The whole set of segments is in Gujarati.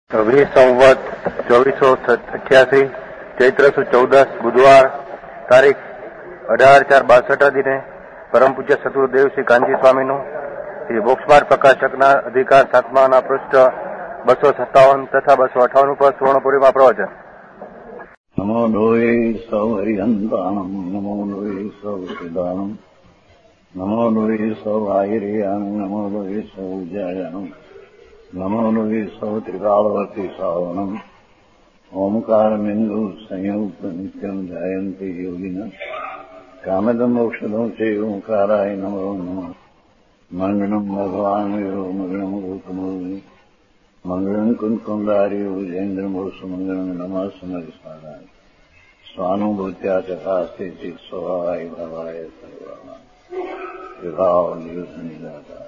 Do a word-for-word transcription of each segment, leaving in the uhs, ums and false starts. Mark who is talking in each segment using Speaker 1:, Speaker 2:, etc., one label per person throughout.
Speaker 1: વીસ સંવત ચોવીસો અઠ્યાસી ચૈત્ર સુદ ચૌદસ બુધવાર તારીખ અઢાર ચાર બાસઠ દિને પરમ પૂજ્ય સદગુરુદેવ શ્રી કાનજી સ્વામીનું શ્રી મોક્ષમાર્ગ પ્રકાશકના અધિકાર સાતમાના પૃષ્ઠ બસો સત્તાવન તથા બસો અઠાવન ઉપર સુવર્ણપુરીમાં પ્રવચન.
Speaker 2: નમો લોહે સૌ હરિહંતાણમ નમો લોહે સૌ સિદાનમ નમો લોહે સૌ આયર્યાનમ નમો લોહે સૌ જયાનમ નમો લોહે સૌ ત્રિકાળવર્તી સાવનમ ઓમકારમિંદુ સંયુક્ત નિત્યમ જાયંતિ યોગિન કામદમ મોક્ષદમ છે ઓંકારાય નમો નમઃ. મંગળમ ભગવાન વીરો મંગળમ ગૌતમોની મંગળમ કુંકુંડારી ઉજેન્દ્રમોષ મંગળમ નમઃ સમરિસ્વાદાય સ્વાનુભૂત્યા ચકાસ્તે ચિત સ્વભાવાય ભવાય સર્વાના વિભાવ નિયુત નિદાતા.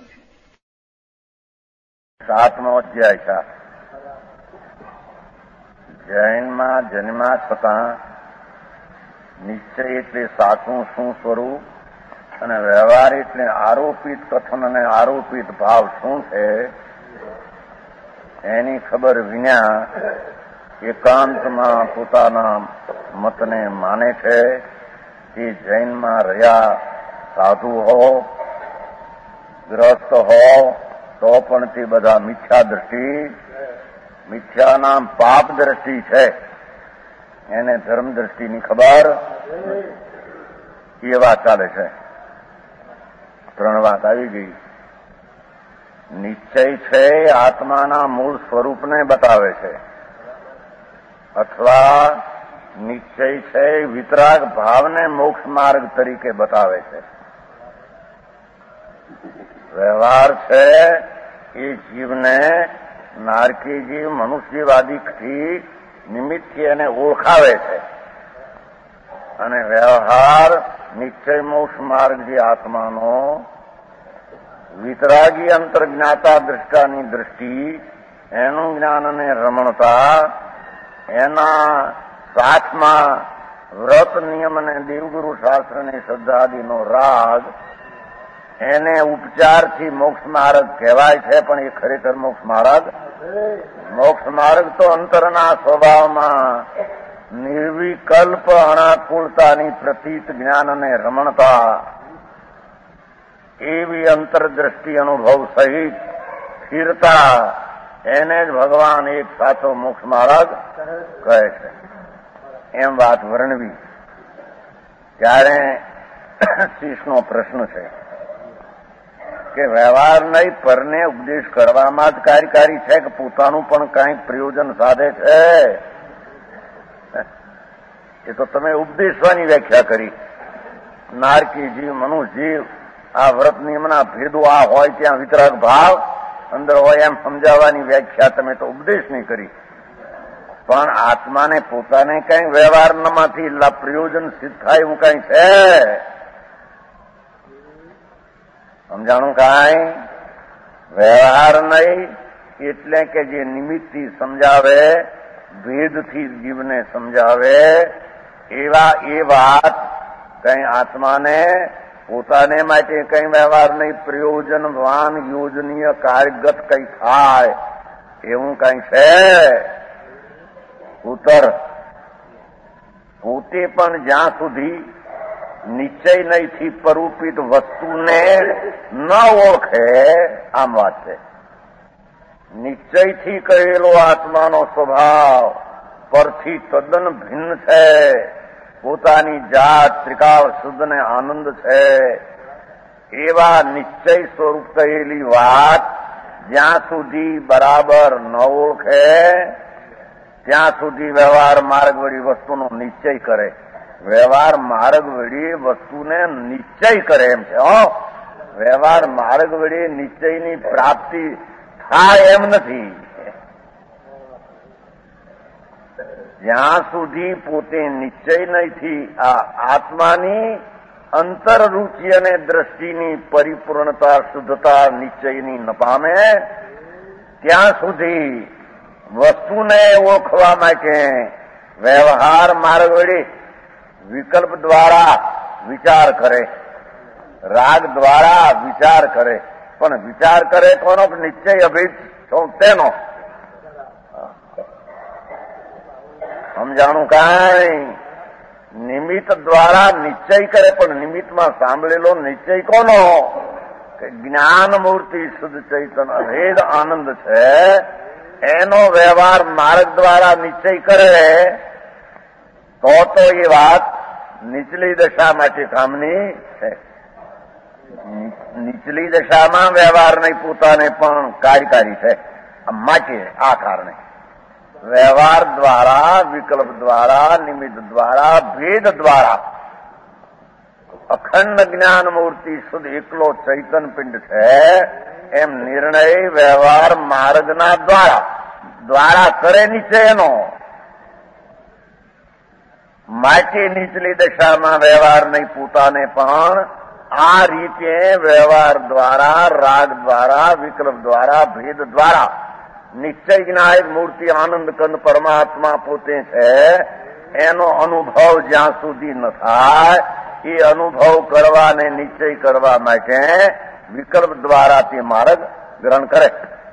Speaker 3: સાતમો અધ્યાય છે. જૈનમાં જન્મા છતાં નિશ્ચય એટલે સાચું શું સ્વરૂપ અને વ્યવહાર એટલે આરોપિત કથન અને આરોપિત ભાવ શું છે એની ખબર વિના એકાંતમાં પોતાના મતને માને છે. તે જૈનમાં રહ્યા સાધુ હો ગ્રસ્ત હો તો પણ તે બધા મિથ્યા દ્રષ્ટિ મિથ્યાના પાપ દ્રષ્ટિ છે. એને ધર્મ દ્રષ્ટિની ખબર એ વાત ચાલે છે. ત્રણ વાત આવી ગઈ. નિશ્ચય છે આત્માના મૂળ સ્વરૂપને બતાવે છે, અથવા નિશ્ચય છે વિતરાગ ભાવને મોક્ષ માર્ગ તરીકે બતાવે છે. વ્યવહાર છે એ જીવને નારકી જીવ મનુષ્યવાદીથી નિમિત્તથી એને ઓળખાવે છે, અને વ્યવહાર નિશ્ચય મોક્ષ માર્ગ જે આત્માનો વિતરાગી અંતર્જ્ઞાતા દ્રષ્ટાની દ્રષ્ટિ એનું જ્ઞાન અને રમણતા એના સાથમાં વ્રત નિયમ અને દેવગુરુ શાસ્ત્રની શ્રદ્ધાદિનો રાગ એને ઉપચારથી મોક્ષ માર્ગ કહેવાય છે. પણ એ ખરેખર મોક્ષ માર્ગ મોક્ષ માર્ગ તો અંતરના સ્વભાવમાં નિર્વિકલ્પ અનાકુળતાની પ્રતીત જ્ઞાન અને રમણતા એવી અંતરદ્રષ્ટિ અનુભવ સહિત સ્થિરતા એને જ ભગવાન એક સાચો મોક્ષ માર્ગ કહે છે. એમ વાત વર્ણવી ત્યારે શીશનો પ્રશ્ન છે કે વ્યવહાર નહીં પરને ઉપદેશ કરવામાં જ કાર્યકારી છે કે પોતાનું પણ કંઈક પ્રયોજન સાધે છે? એ તો તમે ઉપદેશવાની વ્યાખ્યા કરી. નારકી જીવ મનુષ્ય જીવ આ વ્રત નિયમના ભેદો આ હોય ત્યાં વિતરાગ ભાવ અંદર હોય એમ સમજાવવાની વ્યાખ્યા તમે તો ઉપદેશની કરી. પણ આત્માને પોતાને કઈ વ્યવહારમાંથી પ્રયોજન સિદ્ધ થાય એવું કઈ છે? સમજાણું કાંઈ? વ્યવહાર નહીં એટલે કે જે નિમિત્તથી સમજાવે, ભેદથી જીવને સમજાવે, એવા એ વાત કઈ આત્માને પોતાને માટે કઈ વ્યવહાર નહીં, પ્રયોજનવાન યોજનીય કાર્યગત કઈ થાય એવું કઈ છે? ઉત્તર, પોતે પણ જ્યાં સુધી નિશ્ચય નહીંથી પરૂપિત વસ્તુને ન ઓળખે, આમ વાત છે. નિશ્ચયથી કહેલો આત્માનો સ્વભાવ પરથી તદ્દન ભિન્ન છે. પોતાની જાત ત્રિકાળ શુદ્ધને આનંદ છે. એવા નિશ્ચય સ્વરૂપ કહેલી વાત જ્યાં સુધી બરાબર ન ઓળખે ત્યાં સુધી વ્યવહાર માર્ગ વળી વસ્તુનો નિશ્ચય કરે. વ્યવહાર માર્ગ વળી વસ્તુને નિશ્ચય કરે એમ છે. હો, વ્યવહાર માર્ગ વળી નિશ્ચયની પ્રાપ્તિ થાય એમ નથી. જ્યાં સુધી પોતે નિશ્ચય નહીંથી આ આત્માની અંતરરુચિ અને દ્રષ્ટિની પરિપૂર્ણતા શુદ્ધતા નિશ્ચયની ન પામે ત્યાં સુધી વસ્તુને ઓળખવા માટે વ્યવહાર માર્ગ વળી વિકલ્પ દ્વારા વિચાર કરે, રાગ દ્વારા વિચાર કરે. પણ વિચાર કરે કોનો? નિશ્ચય અભિત તેનો. સમજાણું કાંઈ નિમિત્ત દ્વારા નિશ્ચય કરે, પણ નિમિત્તમાં સાંભળેલો નિશ્ચય કોનો? કે જ્ઞાન મૂર્તિ શુદ્ધ ચૈતન્ય અભેદ આનંદ છે, એનો વ્યવહાર માર્ગ દ્વારા નિશ્ચય કરે તો તો એ વાત નીચલી દશા માટે કામની છે. નીચલી દશામાં વ્યવહાર નહીં પોતાને પણ કાર્યકારી છે. માટે આ કારણે વ્યવહાર દ્વારા, વિકલ્પ દ્વારા, નિમિત્ત દ્વારા, ભેદ દ્વારા અખંડ જ્ઞાન મૂર્તિ શુદ્ધ એકલો ચૈતન પિંડ છે એમ નિર્ણય વ્યવહાર માર્ગના દ્વારા દ્વારા કરે નીચે એનો. માટે નીચલી દશામાં વ્યવહાર નહીં પોતાને પણ આ રીતે વ્યવહાર દ્વારા, રાગ દ્વારા, વિકલ્પ દ્વારા, ભેદ દ્વારા નિશ્ચય જ્ઞાયક મૂર્તિ આનંદ કંદ પરમાત્મા પોતે છે એનો અનુભવ જ્યાં સુધી ન થાય એ અનુભવ કરવા ને નિશ્ચય કરવા માટે વિકલ્પ દ્વારા તે માર્ગ ગ્રહણ કરે.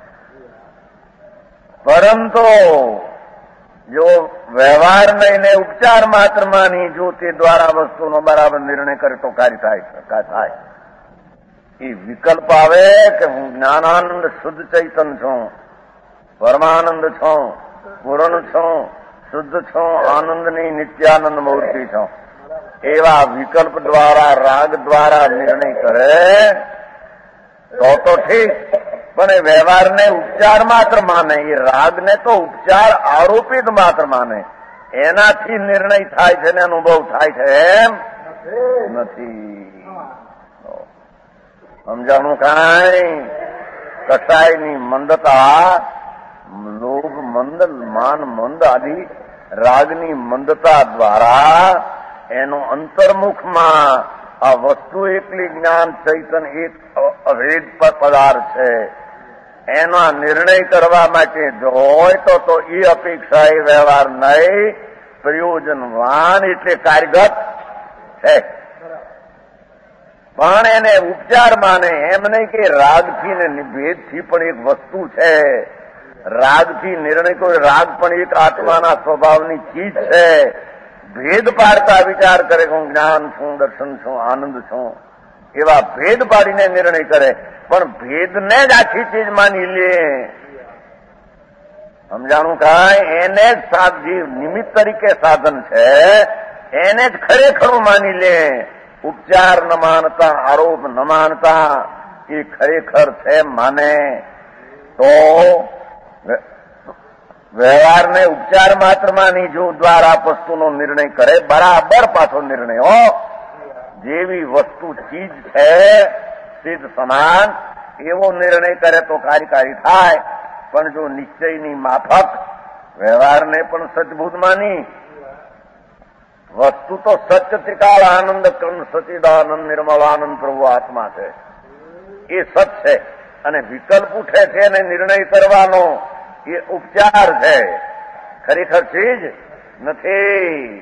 Speaker 3: પરંતુ જો વ્યવહાર નહીં ઉપચાર માત્ર માની જો તે દ્વારા વસ્તુનો બરાબર નિર્ણય કરે તો કાર્ય થાય થાય. એ વિકલ્પ આવે કે હું જ્ઞાનાનંદ શુદ્ધ ચૈતન છું, પરમાનંદ છું, પૂર્ણ છું, શુદ્ધ છું, આનંદની નિત્યાનંદ મૂર્તિ છું, એવા વિકલ્પ દ્વારા, રાગ દ્વારા નિર્ણય કરે તો તો ઠીક. પણ એ વ્યવહારને ઉપચાર માત્ર માને, એ રાગને તો ઉપચાર આરોપિત માત્ર માને, એનાથી નિર્ણય થાય છે ને અનુભવ થાય છે એમ નથી. સમજાણું કાંઈ? કસાયની મંદતા, લોભ મંદ, માન મંદ આદિ રાગની મંદતા દ્વારા એનો અંતર્મુખમાં આ વસ્તુ એકલી જ્ઞાન ચૈતન એક અભેદ પદાર્થ છે એનો નિર્ણય કરવા માટે જો હોય તો તો એ અપેક્ષા એ વ્યવહાર નહીં, પ્રયોજનવાન એટલે કાર્યગત છે. પણ એને ઉપચાર માને એમ નહીં કે રાગથી ને ભેદથી પણ એક વસ્તુ છે. રાગથી નિર્ણય કોઈ રાગ પણ એક આત્માના સ્વભાવની ચીજ છે. ભેદ પાડતા વિચાર કરે કે હું જ્ઞાન છું, દર્શન છું, આનંદ છું, એવા ભેદ પાડીને નિર્ણય કરે. પણ ભેદને જ આખી ચીજ માની લે. સમજાણું કાંઈ? એને જ સાધજી નિમિત્ત તરીકે સાધન છે, એને જ ખરેખરું માની લે. ઉપચાર ન માનતા, આરોપ ન માનતા એ ખરેખર છે માને તો વ્યવહારને ઉપચાર માત્ર માની જો દ્વારા વસ્તુનો નિર્ણય કરે, બરાબર પાછો નિર્ણય હો. જેવી વસ્તુ ચીજ છે સિદ્ધ સમાન એવો નિર્ણય કરે તો કાર્યકારી થાય. પણ જો નિશ્ચયની માફક વ્યવહારને પણ સચભૂત માની, વસ્તુ તો સત્ય ત્રિકાળ આનંદ કંદ સચિદાનંદ નિર્મલાનંદ પ્રભુ આત્મા છે, એ સત છે. અને વિકલ્પ ઉઠે છે અને નિર્ણય કરવાનો એ ઉપચાર છે, ખરેખર ચીજ નથી.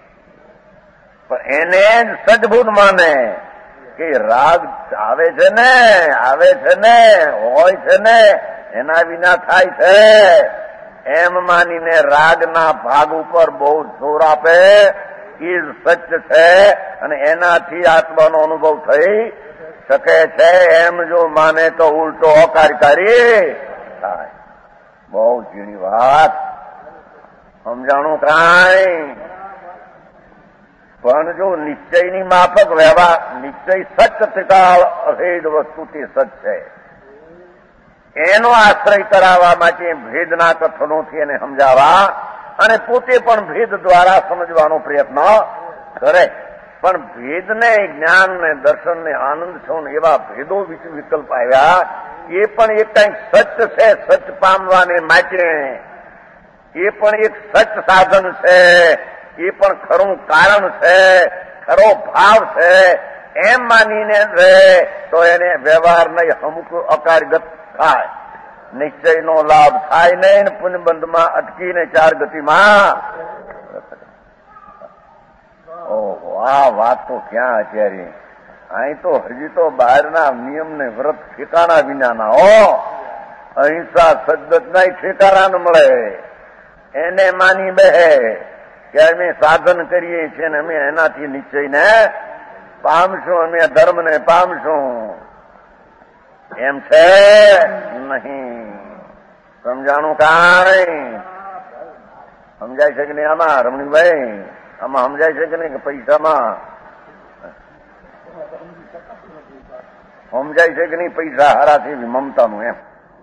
Speaker 3: પણ એને જ સજભૂત માને કે રાગ આવે છે ને, આવે છે ને, હોય છે ને, એના વિના થાય છે એમ માનીને રાગના ભાગ ઉપર બહુ જોર આપે એ સત્ય છે અને એનાથી આત્માનો અનુભવ થઈ શકે છે એમ જો માને તો ઉલટો અકાર્યકારી થાય. બહુ ઝીણી વાત. સમજાણું કાંઈ? પણ જો નિશ્ચયની માફક વ્યવહાર, નિશ્ચય સત્ય ત્રિકાળ અભેદ વસ્તુ તે સત્ય છે, એનો આશ્રય કરાવવા માટે ભેદના કથનોથી એને સમજાવવા અને પોતે પણ ભેદ દ્વારા સમજવાનો પ્રયત્ન કરે. પણ ભેદને, જ્ઞાનને, દર્શનને, આનંદ છો એવા ભેદો વિકલ્પ આવ્યા, એ પણ એક કંઈક સત્ય છે, સત્ય પામવાને માટે એ પણ એક સત્ય સાધન છે, એ પણ ખરું કારણ છે, ખરો ભાવ છે એમ માનીને રહે તો એને વ્યવહાર નહીં અમુક અકાર્યગત થાય, નિશ્ચયનો લાભ થાય નહીં ને પુણ્યબંધમાં અટકીને ચાર ગતિમાં. ઓહો, આ વાત તો ક્યાં અત્યારે? અહીં તો હજી તો બહારના નિયમને વ્રત ઠેકાણા વિનાના હો. અહિંસા સદત નહીં ઠેકાણા ન મળે. એને માની બે કે અમે સાધન કરીએ છીએ ને અમે એનાથી નિશ્ચયને પામશું, અમે ધર્મને પામશું, એમ છે નહીં. સમજાણું કાંઈ? સમજાય છે કે નહીં આમાં રમણીભાઈ? આમાં સમજાય છે કે નહીં કે પૈસામાં સમજાય છે કે નહીં? પૈસા હારાથી મમતાનું એમ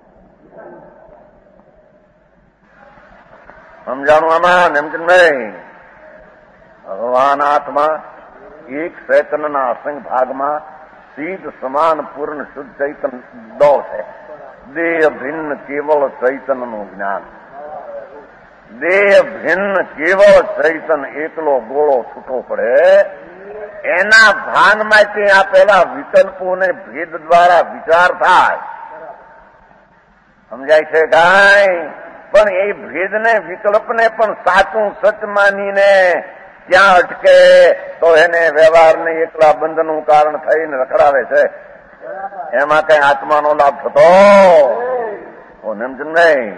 Speaker 3: સમજાણું આમાં? નેમચંદભાઈ, ભગવાન આત્મા એક ચૈતનના અસંગ ભાગમાં સીધ સમાન પૂર્ણ શુદ્ધ ચૈતન દો છે. દેહ ભિન્ન કેવળ ચૈતનનું જ્ઞાન. દેહ ભિન્ન કેવળ ચૈતન એકલો ગોળો છૂટો પડે એના ભાનમાંથી આ પેલા વિકલ્પોને ભેદ દ્વારા વિચાર થાય. સમજાય છે કાંઈ? પણ એ ભેદને વિકલ્પને પણ સાચું સચ માનીને ત્યાં અટકે તો એને વ્યવહારને એકલા બંધનું કારણ થઈને રખડાવે છે. એમાં કઈ આત્માનો લાભ થતો નહીં.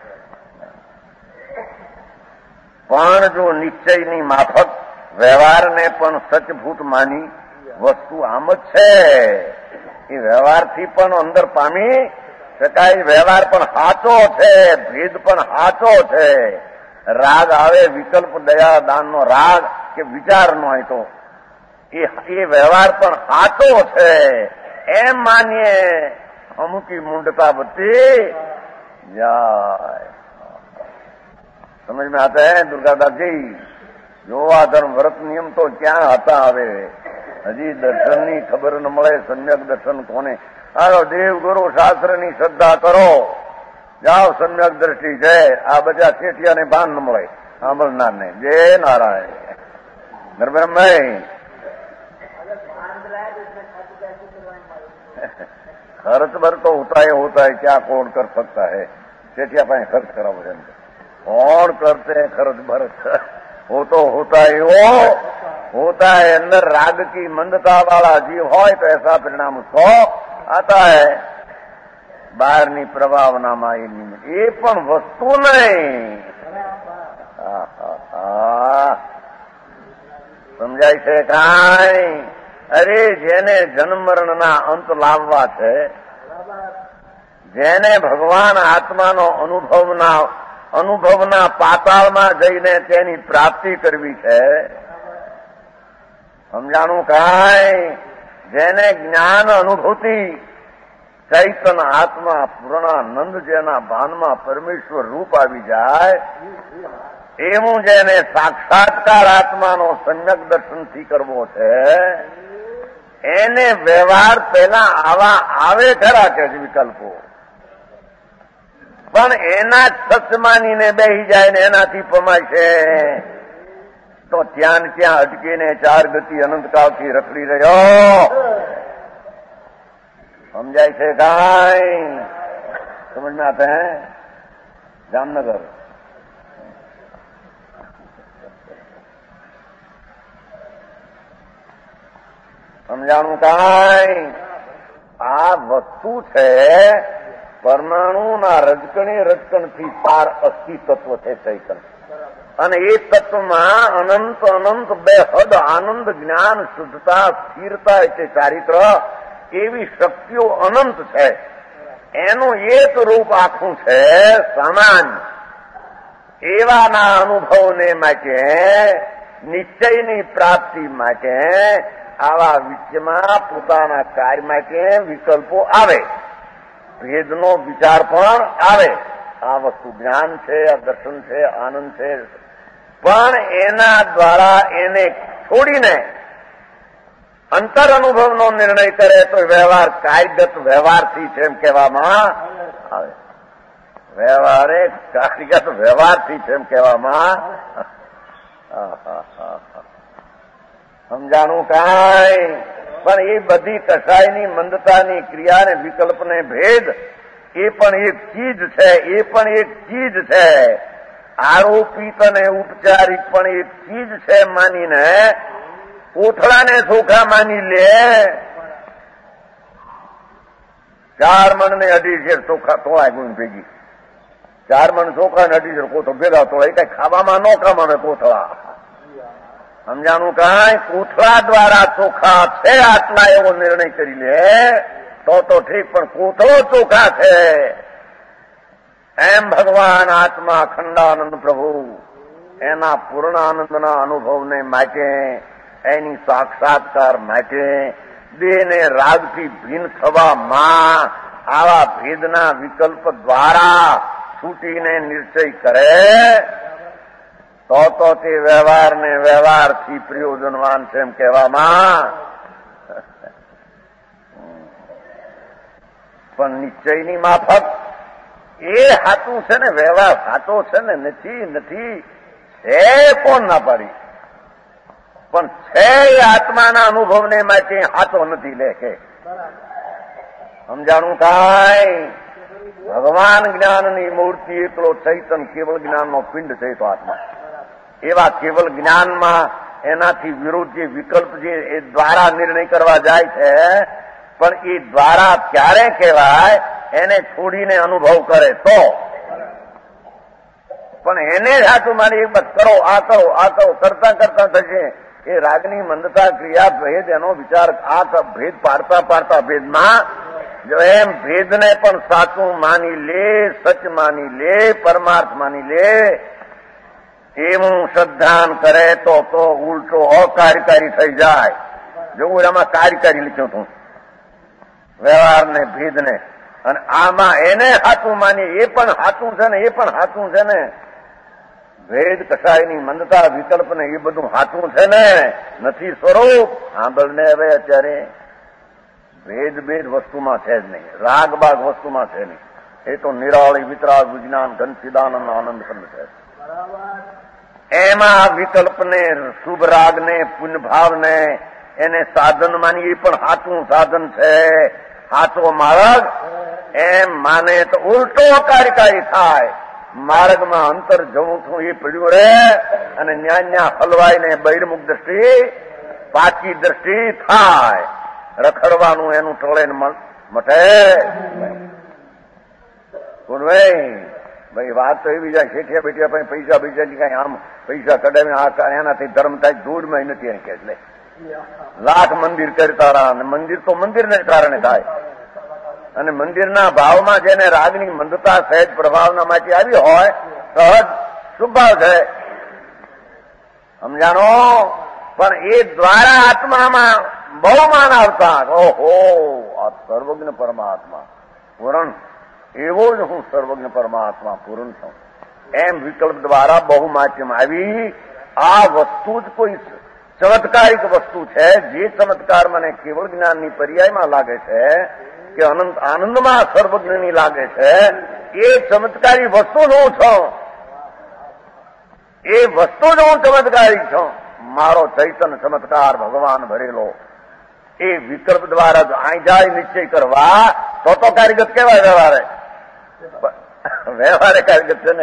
Speaker 3: પણ જો નિશ્ચયની માફક વ્યવહારને પણ સચભૂત માની વસ્તુ આમ જ છે. એ વ્યવહારથી પણ અંદર પામી શકાય. વ્યવહાર પણ સાચો છે, ભેદ પણ સાચો છે. રાગ આવે વિકલ્પ દયા દાનનો રાગ કે વિચારનો હોય તો એ વ્યવહાર પણ સાચો છે એમ માનીએ. અમુકી મુંડતા બત્તી જાય. સમજ में आता है दुर्गादासજી? જો આ ધર્મ વ્રત નિયમ તો ક્યાં હતા? હવે હજી દર્શનની ખબર ન મળે. સમ્યક દર્શન કોને? હાલો દેવ ગુરુ શાસ્ત્રની શ્રદ્ધા કરો, જાઓ સમ્યક દ્રષ્ટિ છે. આ બધા શેઠિયાને ભાન ન મળે સાંભળનાર ને. જય નારાયણ. નરબ્રહ્મભાઈ, खर्च भर तो होता ही होता है, क्या कौन कर सकता है? सेठिया पाए खर्च करा वजन कौन करते हैं खर्च भर? वो तो होता ही वो होता है. अंदर राग की मंदता वाला जीव हो तो ऐसा परिणाम उसको आता है. બહારની પ્રભાવનામાં એ પણ વસ્તુ નહીં. સમજાય છે કાંઈ? અરે જેને જન્મ મરણના અંત લાવવા છે, જેને ભગવાન આત્માનો અનુભવના અનુભવના પાતાળમાં જઈને તેની પ્રાપ્તિ કરવી છે, સમજાણું કાંઈ? જેને જ્ઞાન અનુભૂતિ ચૈતન આત્મા પૂર્ણાનંદ જેના ભાનમાં પરમેશ્વર રૂપ આવી જાય એવું જેને સાક્ષાત્કાર આત્માનો સમ્યક દર્શનથી કરવો છે એને વ્યવહાર પેલા આવા આવે ખરા કે વિકલ્પો, પણ એના જ સચ માનીને બેસી જાય ને એનાથી પમાય છે તો ત્યાં ને ત્યાં અટકીને ચાર ગતિ અનંતકાળથી રખડી રહ્યો. સમજાય છે કાંઈ? સમજ में आते हैं? જામનગર સમજાણું કાંઈ? આ વસ્તુ છે પરમાણુના રજકણી રજકણથી પાર અસ્થિ તત્વ છે ચૈતન્ય, અને એ તત્વમાં અનંત અનંત બેહદ આનંદ જ્ઞાન શુદ્ધતા સ્થિરતા એટલે ચારિત્ર એવી શક્તિઓ અનંત છે. એનું એક રૂપ આખું છે સામાન્ય. એવાના અનુભવને માટે નિશ્ચયની પ્રાપ્તિ માટે આવા વિષયમાં પોતાના કાર્ય માટે વિકલ્પો આવે, ભેદનો વિચાર પણ આવે. આ વસ્તુ જ્ઞાન છે, આ દર્શન છે, આનંદ છે, પણ એના દ્વારા એને છોડીને અંતર અનુભવનો નિર્ણય કરે તો વ્યવહાર કાયદત વ્યવહારથી છે એમ કહેવામાં આવે. વ્યવહારે કાયદત વ્યવહારથી છે એમ કહેવામાં. સમજાણું કાંઈ? પણ એ બધી કસાયની મંદતાની ક્રિયાને વિકલ્પને ભેદ એ પણ એક ચીજ છે, એ પણ એક ચીજ છે. આરોપિત અને ઉપચારિક પણ એક ચીજ છે માનીને કોથળાને ચોખા માની લે. ચાર મણ ને અઢી શેર ચોખા તો આગળ ભેગી ચાર મણ ચોખા ને અઢીસો કોથળો ભેગા તો એ કઈ ખાવામાં ન કામ આવે કોથળા. સમજાણું કાંઈ કોથળા દ્વારા ચોખા છે આટલા એવો નિર્ણય કરી લે તો તો ઠીક, પણ કોથળો ચોખા છે એમ ભગવાન આત્મા અખંડાનંદ પ્રભુ એના પૂર્ણાનંદના અનુભવને માટે, એની સાક્ષાત્કાર માટે દેહને રાગથી ભિન્ન થવામાં આવા ભેદના વિકલ્પ દ્વારા છૂટીને નિશ્ચય કરે તો તો તે વ્યવહારને વ્યવહારથી પ્રયોજનવાન છે એમ કહેવામાં. પણ નિશ્ચયની માફક એ હાથું છે ને, વ્યવહાર સાચો છે ને, નથી નથી છે કોણ ના પાડી, પણ છે એ આત્માના અનુભવને માટે હાથો નથી લે કે. સમજાણું કાંઈ ભગવાન જ્ઞાનની મૂર્તિ એકલો ચૈતન કેવળ જ્ઞાનનો પિંડ છે તો આત્મા. એવા કેવળ જ્ઞાનમાં એનાથી વિરુદ્ધ જે વિકલ્પ જે એ દ્વારા નિર્ણય કરવા જાય છે, પણ એ દ્વારા ક્યારે કહેવાય એને છોડીને અનુભવ કરે તો. પણ એને જ હાથું મારી એક બસ કરો, આ કરો, આ કરો, કરતા કરતા થશે એ રાગની મંદતા ક્રિયા ભેદ એનો વિચાર આ ભેદ પાડતા પાડતા ભેદમાં જો એમ ભેદને પણ સાચું માની લે, સચ માની લે, પરમાર્થ માની લે એવું શ્રદ્ધાન કરે તો તો ઉલટો અકાર્યકારી થઈ જાય. જો હું એમાં કાર્યકારી લખ્યું હતું વ્યવહારને ભેદને, અને આમાં એને હાથું માની એ પણ હાથું છે ને, એ પણ હાથું છે ને, ભેદ કસાયની મંદતા વિકલ્પ ને એ બધું હાથું છે ને, નથી સ્વરૂપ. સાંભળને હવે અત્યારે ભેદ ભેદ વસ્તુમાં છે જ નહીં, રાગ બાગ વસ્તુમાં છે નહીં. એ તો નિરાળી વિતરાગ વિજ્ઞાન ઘન ચિદાનંદ આનંદ ખંડ છે. એમાં વિકલ્પને, શુભ રાગને, પુણ્યભાવને એને સાધન માની, એ પણ હાથું સાધન છે, હાથો માર્ગ એમ માને તો ઉલટો કાર્યકારી થાય. માર્ગમાં અંતર જવું છું એ પડ્યું રે અને ન્યા ન્યા હલવાઈને બહિર્મુખ દ્રષ્ટિ પાકી દ્રષ્ટિ થાય. રખડવાનું એનું ટોળે મટે. ભાઈ ભાઈ વાત તો એવી જાય શેઠિયા બેઠિયા પણ પૈસા પૈસા કઈ આમ પૈસા કઢાવીને આ એનાથી ધર્મ થાય દૂરમાં નથી એમ કે. એટલે લાખ મંદિર કરતા રહ્યા અને મંદિર તો મંદિરને કારણે થાય. અને મંદિરના ભાવમાં જેને રાગની મંદતા સહેજ પ્રભાવના માટે આવી હોય સહજ શુભાવ છે, સમજાણો. પણ એ દ્વારા આત્મામાં બહુ માન આવતા, ઓહો આ સર્વજ્ઞ પરમાત્મા પૂરણ, એવો જ હું સર્વજ્ઞ પરમાત્મા પૂરણ છું એમ વિકલ્પ દ્વારા બહુ માધ્યમ આવી. આ વસ્તુ જ કોઈ ચમત્કારિક વસ્તુ છે, જે ચમત્કાર મને કેવળ જ્ઞાનની પર્યાયમાં લાગે છે કે અનંત આનંદમાં સર્વજ્ઞની લાગે છે, એ ચમત્કારી વસ્તુ જ હું છું. એ વસ્તુ જ હું ચમત્કારી છું. મારો ચૈતન્ય ચમત્કાર ભગવાન ભરેલો એ વિકલ્પ દ્વારા જ અહીં જાય નિશ્ચય કરવા તો તો કારીગત કેવાય. વ્યવહારે વ્યવહારે કારીગત છે ને,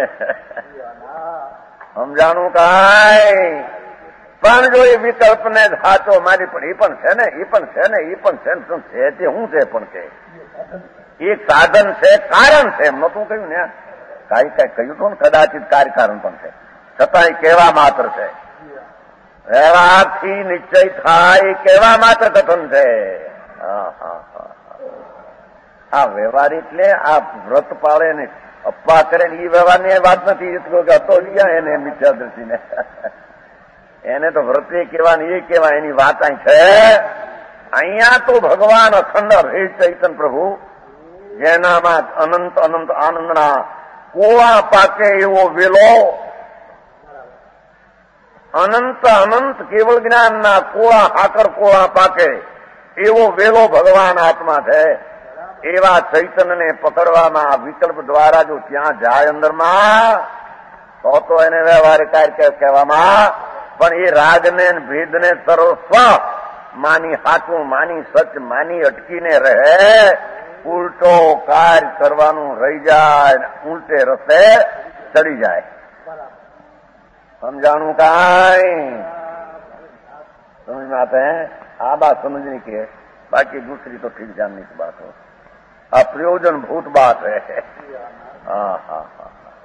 Speaker 3: સમજાણું કાંઈ. પણ જો એ વિકલ્પને સાચો મારી પણ એ પણ છે ને, એ પણ છે ને, એ પણ છે ને, શું છે તે હું છે પણ કે એક સાધન છે, કારણ છે એમ નતું કહ્યું ને. કાંઈ કઈ કહ્યું તો ને કદાચિત કાર્ય કારણ પણ છે, છતાંય કહેવા માત્ર છે. વ્યવહારથી નિશ્ચય થાય કહેવા માત્ર કથન છે. આ વ્યવહાર એટલે આ વ્રત પાળે ને અપવા કરે ને એ વ્યવહારની વાત નથી. હતો ગયા એને મિથ્યા દ્રષ્ટિને, એને તો વ્રતે કહેવાની એ કહેવાય એની વાત અહીં છે. અહીંયા તો ભગવાન અખંડ અભેદ ચૈતન પ્રભુ જેનામાં અનંત અનંત આનંદના કોળા પાકે એવો વેલો, અનંત અનંત કેવળ જ્ઞાનના કોળા હાકર કોળા પાકે એવો વેલો ભગવાન આત્મા છે. એવા ચૈતન્યને પકડવામાં વિકલ્પ દ્વારા જો ત્યાં જાય અંદરમાં તો તો એને વ્યવહારિક કાર્ય કહેવામાં. પણ એ રાગને ભેદને સર્વસ્વ માની સાચું માની સચ માની અટકીને રહે, ઉલટો કાર્ય કરવાનું રહી જાય, ઉલટે રસ્તે ચડી જાય. समझाणु काई समझ में आते हैं। आ बात समझने की है, बाकी दूसरी तो ठीक जानने की बात हो। अप्रयोजन भूत बात है। हाँ हाँ हाँ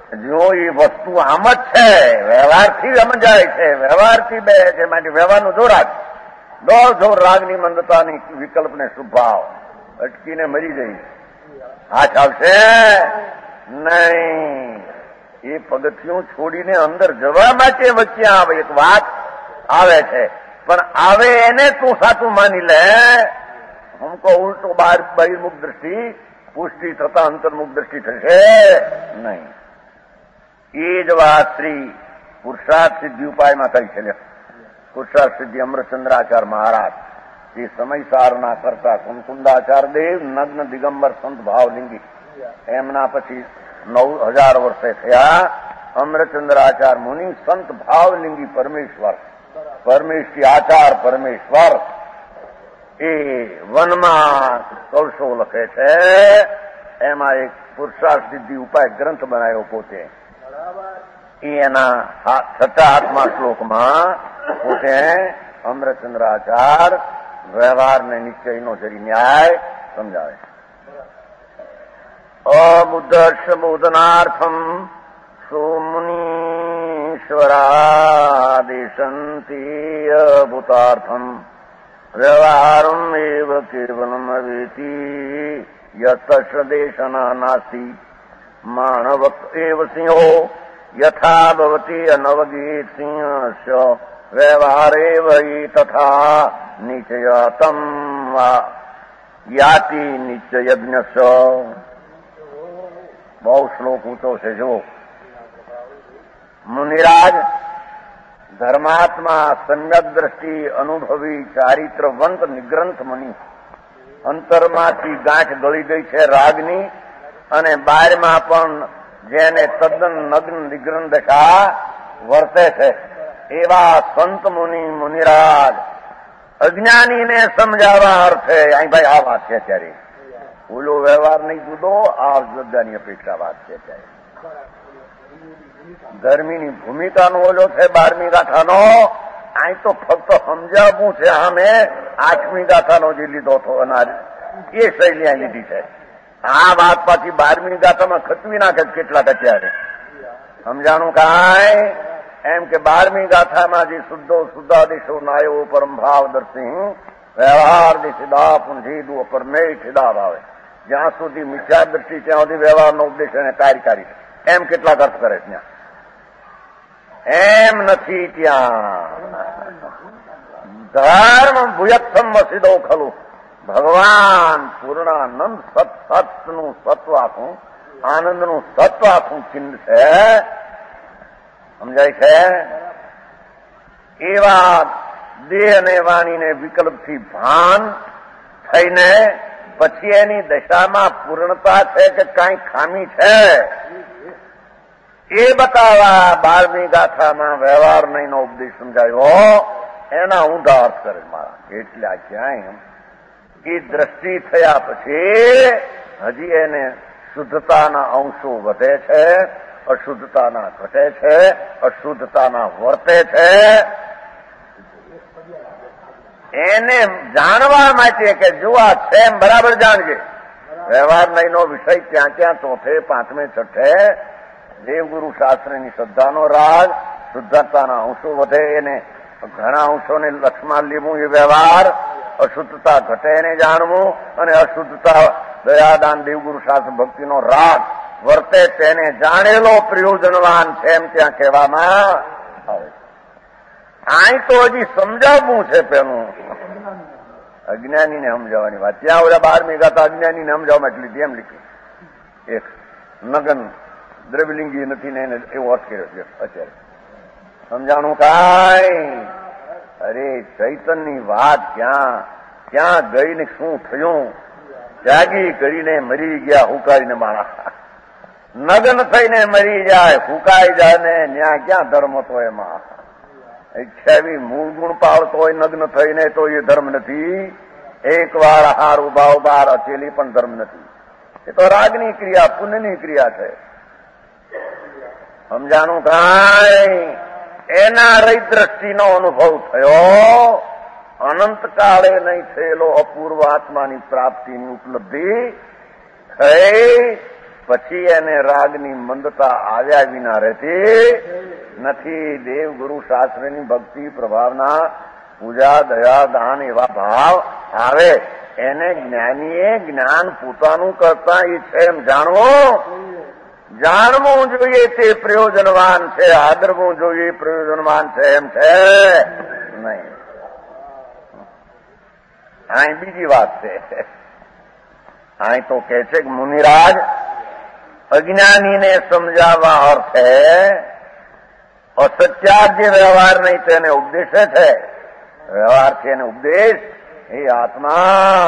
Speaker 3: જો એ વસ્તુ આમ જ છે, વ્યવહારથી સમજાય છે, વ્યવહારથી બે છે, માટે વ્યવહારનું જોરાજ દોઢ જોર રાગની મંદતાની વિકલ્પને શુભાવ અટકીને મરી જઈ. આ ચાલશે નહીં. એ પગથિયું છોડીને અંદર જવા માટે વચ્ચે આવે એક વાત આવે છે, પણ આવે એને તું સાચું માની લે. હમકો ઉલટો બાર બહિર્મુખ દ્રષ્ટિ પુષ્ટિ થતા અંતર્મુખ દ્રષ્ટિ થશે નહીં. એ જ વાત શ્રી પુરુષાર્થ સિદ્ધિ ઉપાયમાં થઈ છે. પુરુષાર્થ સિદ્ધિ અમરચંદ્રાચાર્ય મહારાજ એ સમય સારના કરતા કુમકુંદાચાર્ય દેવ નગ્ન દિગંબર સંત ભાવલિંગી એમના પછી નવ હજાર વર્ષે થયા. અમરચંદ્રાચાર્ય મુનિ સંત ભાવલિંગી પરમેશ્વર પરમેશ્વરી આચાર પરમેશ્વર એ વનમાં કૌશો લખે છે. એમાં એક પુરુષાર્થ સિદ્ધિ ઉપાય ગ્રંથ બનાવ્યો પોતે. એના છઠ્ઠા આઠમા શ્લોકમાં પોતે અમરચંદ્રાચાર્ય વ્યવહારને નિશ્ચયનો જરી ન્યાય સમજાવે છે. અબુદ્ધર્ષ બોધનાર્થમ સોમુનીશ્વરાદેશંતી અભૂતાર્થમ વ્યવહારમ એવ કેવલમ વેતી યતશ દેશના નાસ્તિ માણવત એવ સિંહો યથા ભવતી અનવગીત સિંહસ્ય વ્યવહારે વહી તથા નિચયતમ યાતિ નિચયજ્ઞસ્ય. બહુ શ્લોક ઊંચો છે. જો મુનિરાજ ધર્માત્મા સમ્યક દ્રષ્ટિ અનુભવી ચારિત્રવંત નિગ્રંથ મુનિ અંતરમાંથી ગાંઠ ગળી ગઈ છે રાગની, અને બહારમાં પણ જેને તદ્દન નગ્ન નિગ્રંથ દશા વર્તે છે એવા સંત મુનિ મુનિરાજ અજ્ઞાનીને સમજાવવા અર્થે અહીં ભાઈ આ વાત છે. ત્યારે ઓલો વ્યવહાર નહીં જુદો, આ જુદાની અપેક્ષા વાત છે. ત્યારે ધર્મીની ભૂમિકાનો ઓલો છે બારમી ગાથાનો. અહીં તો ફક્ત સમજાવવું છે. આમે આઠમી ગાથાનો જે લીધો હતો અનાજ એ શૈલી અહીં લીધી છે. આ વાત પાછી બારમી ગાથામાં ખતવી નાખે કેટલાક અત્યારે સમજાણું કાંઈ એમ કે બારમી ગાથામાં જે શુદ્ધો શુદ્ધાદેશો નાયો પરમ ભાવ દર્શિંગ વ્યવહાર દિશિદા પુંજીદુ પરમેશિદા ભાવે. જ્યાં સુધી મિથ્યા દ્રષ્ટિ ત્યાં સુધી વ્યવહારનો ઉપદેશ એને કાર્યકારી એમ કેટલાક અર્થ કરે છે. ત્યાં એમ નથી. ત્યાં ધર્મ ભૂયક્ષમ વસીદો ખલું ભગવાન પૂર્ણાનંદ સત સતનું સત્વ આખું આનંદનું સત્વ આખું ચિહ્ન છે. સમજાય છે? એવા દેહ અને વાણીને વિકલ્પથી ભાન થઈને પછી એની દશામાં પૂર્ણતા છે કે કાંઈ ખામી છે એ બતાવવા બારમી ગાથામાં વ્યવહાર નહીંનો ઉપદેશ સમજાયો. એના ઊંધા અર્થ કરે મારા. એટલે આ ક્યાંય એ દ્રષ્ટિ થયા પછી હજી એને શુદ્ધતાના અંશો વધે છે, અશુદ્ધતાના ઘટે છે, અશુદ્ધતાના વર્તે છે. એને જાણવા માટે કે જો આ છે એમ બરાબર જાણજે. વ્યવહાર નહીંનો વિષય ત્યાં ત્યાં ચોથે પાંચમે છઠ્ઠે દેવગુરુ શાસ્ત્રની શ્રદ્ધાનો રાગ શુદ્ધતાના અંશો વધે એને ઘણા અંશોને લક્ષમાં લેવું એ વ્યવહાર, અશુદ્ધતા ઘટે એને જાણવું, અને અશુદ્ધતા દયાદાન દેવગુરુ શાસ્ત્ર ભક્તિનો રાગ વર્તે તેને જાણેલો પ્રયોજનવાન છે એમ ત્યાં કહેવામાં આવે. અહીં તો હજી સમજાવવું છે પેલું અજ્ઞાનીને સમજાવવાની વાત. ત્યાં ઓલા બારમી ગાથા અજ્ઞાનીને સમજાવવામાં એટલી લીધી એમ લીધી. એક નગન દ્રવ્યલિંગી નથી ને એને એવો અર્થ કર્યો છે અત્યારે. સમજાણું કાંઈ? અરે ચૈતનની વાત ક્યાં ક્યાં ગઈ ને શું થયું? ત્યાગી કરીને મરી ગયા હુકાઈને માણસ. નગ્ન થઈને મરી જાય હુકાઈ જાય ને ત્યાં ક્યાં ધર્મ હતો એમાં? ઈચ્છાવી મૂળ ગુણ પાળતો હોય નગ્ન થઈને તો એ ધર્મ નથી. એક વાર હાર ઉભા ઉભા અચેલી પણ ધર્મ નથી. એ તો રાગની ક્રિયા પુણ્યની ક્રિયા છે. સમજાણું કાંઈ? એના રહી દ્રષ્ટિનો અનુભવ થયો. અનંતકાળે નહીં થયેલો અપૂર્વ આત્માની પ્રાપ્તિની ઉપલબ્ધિ થઈ. પછી એને રાગની મંદતા આવ્યા વિના રહેતી નથી. દેવ ગુરુ શાસ્ત્રની ભક્તિ પ્રભાવના પૂજા દયા દાન એવા ભાવ આવે. એને જ્ઞાનીએ જ્ઞાન પોતાનું કરતા એ છે એમ જાણવું જાણવું જોઈએ. તે પ્રયોજનવાન છે, આદરવું જોઈએ પ્રયોજનવાન છે એમ છે નહીં. અહીં બીજી વાત છે. અહીં તો કે છે કે મુનિરાજ અજ્ઞાનીને સમજાવવા અર્થે અસત્યાર જે વ્યવહાર નહીં તેને ઉપદેશે છે. વ્યવહારથી એને ઉપદેશ એ આત્મા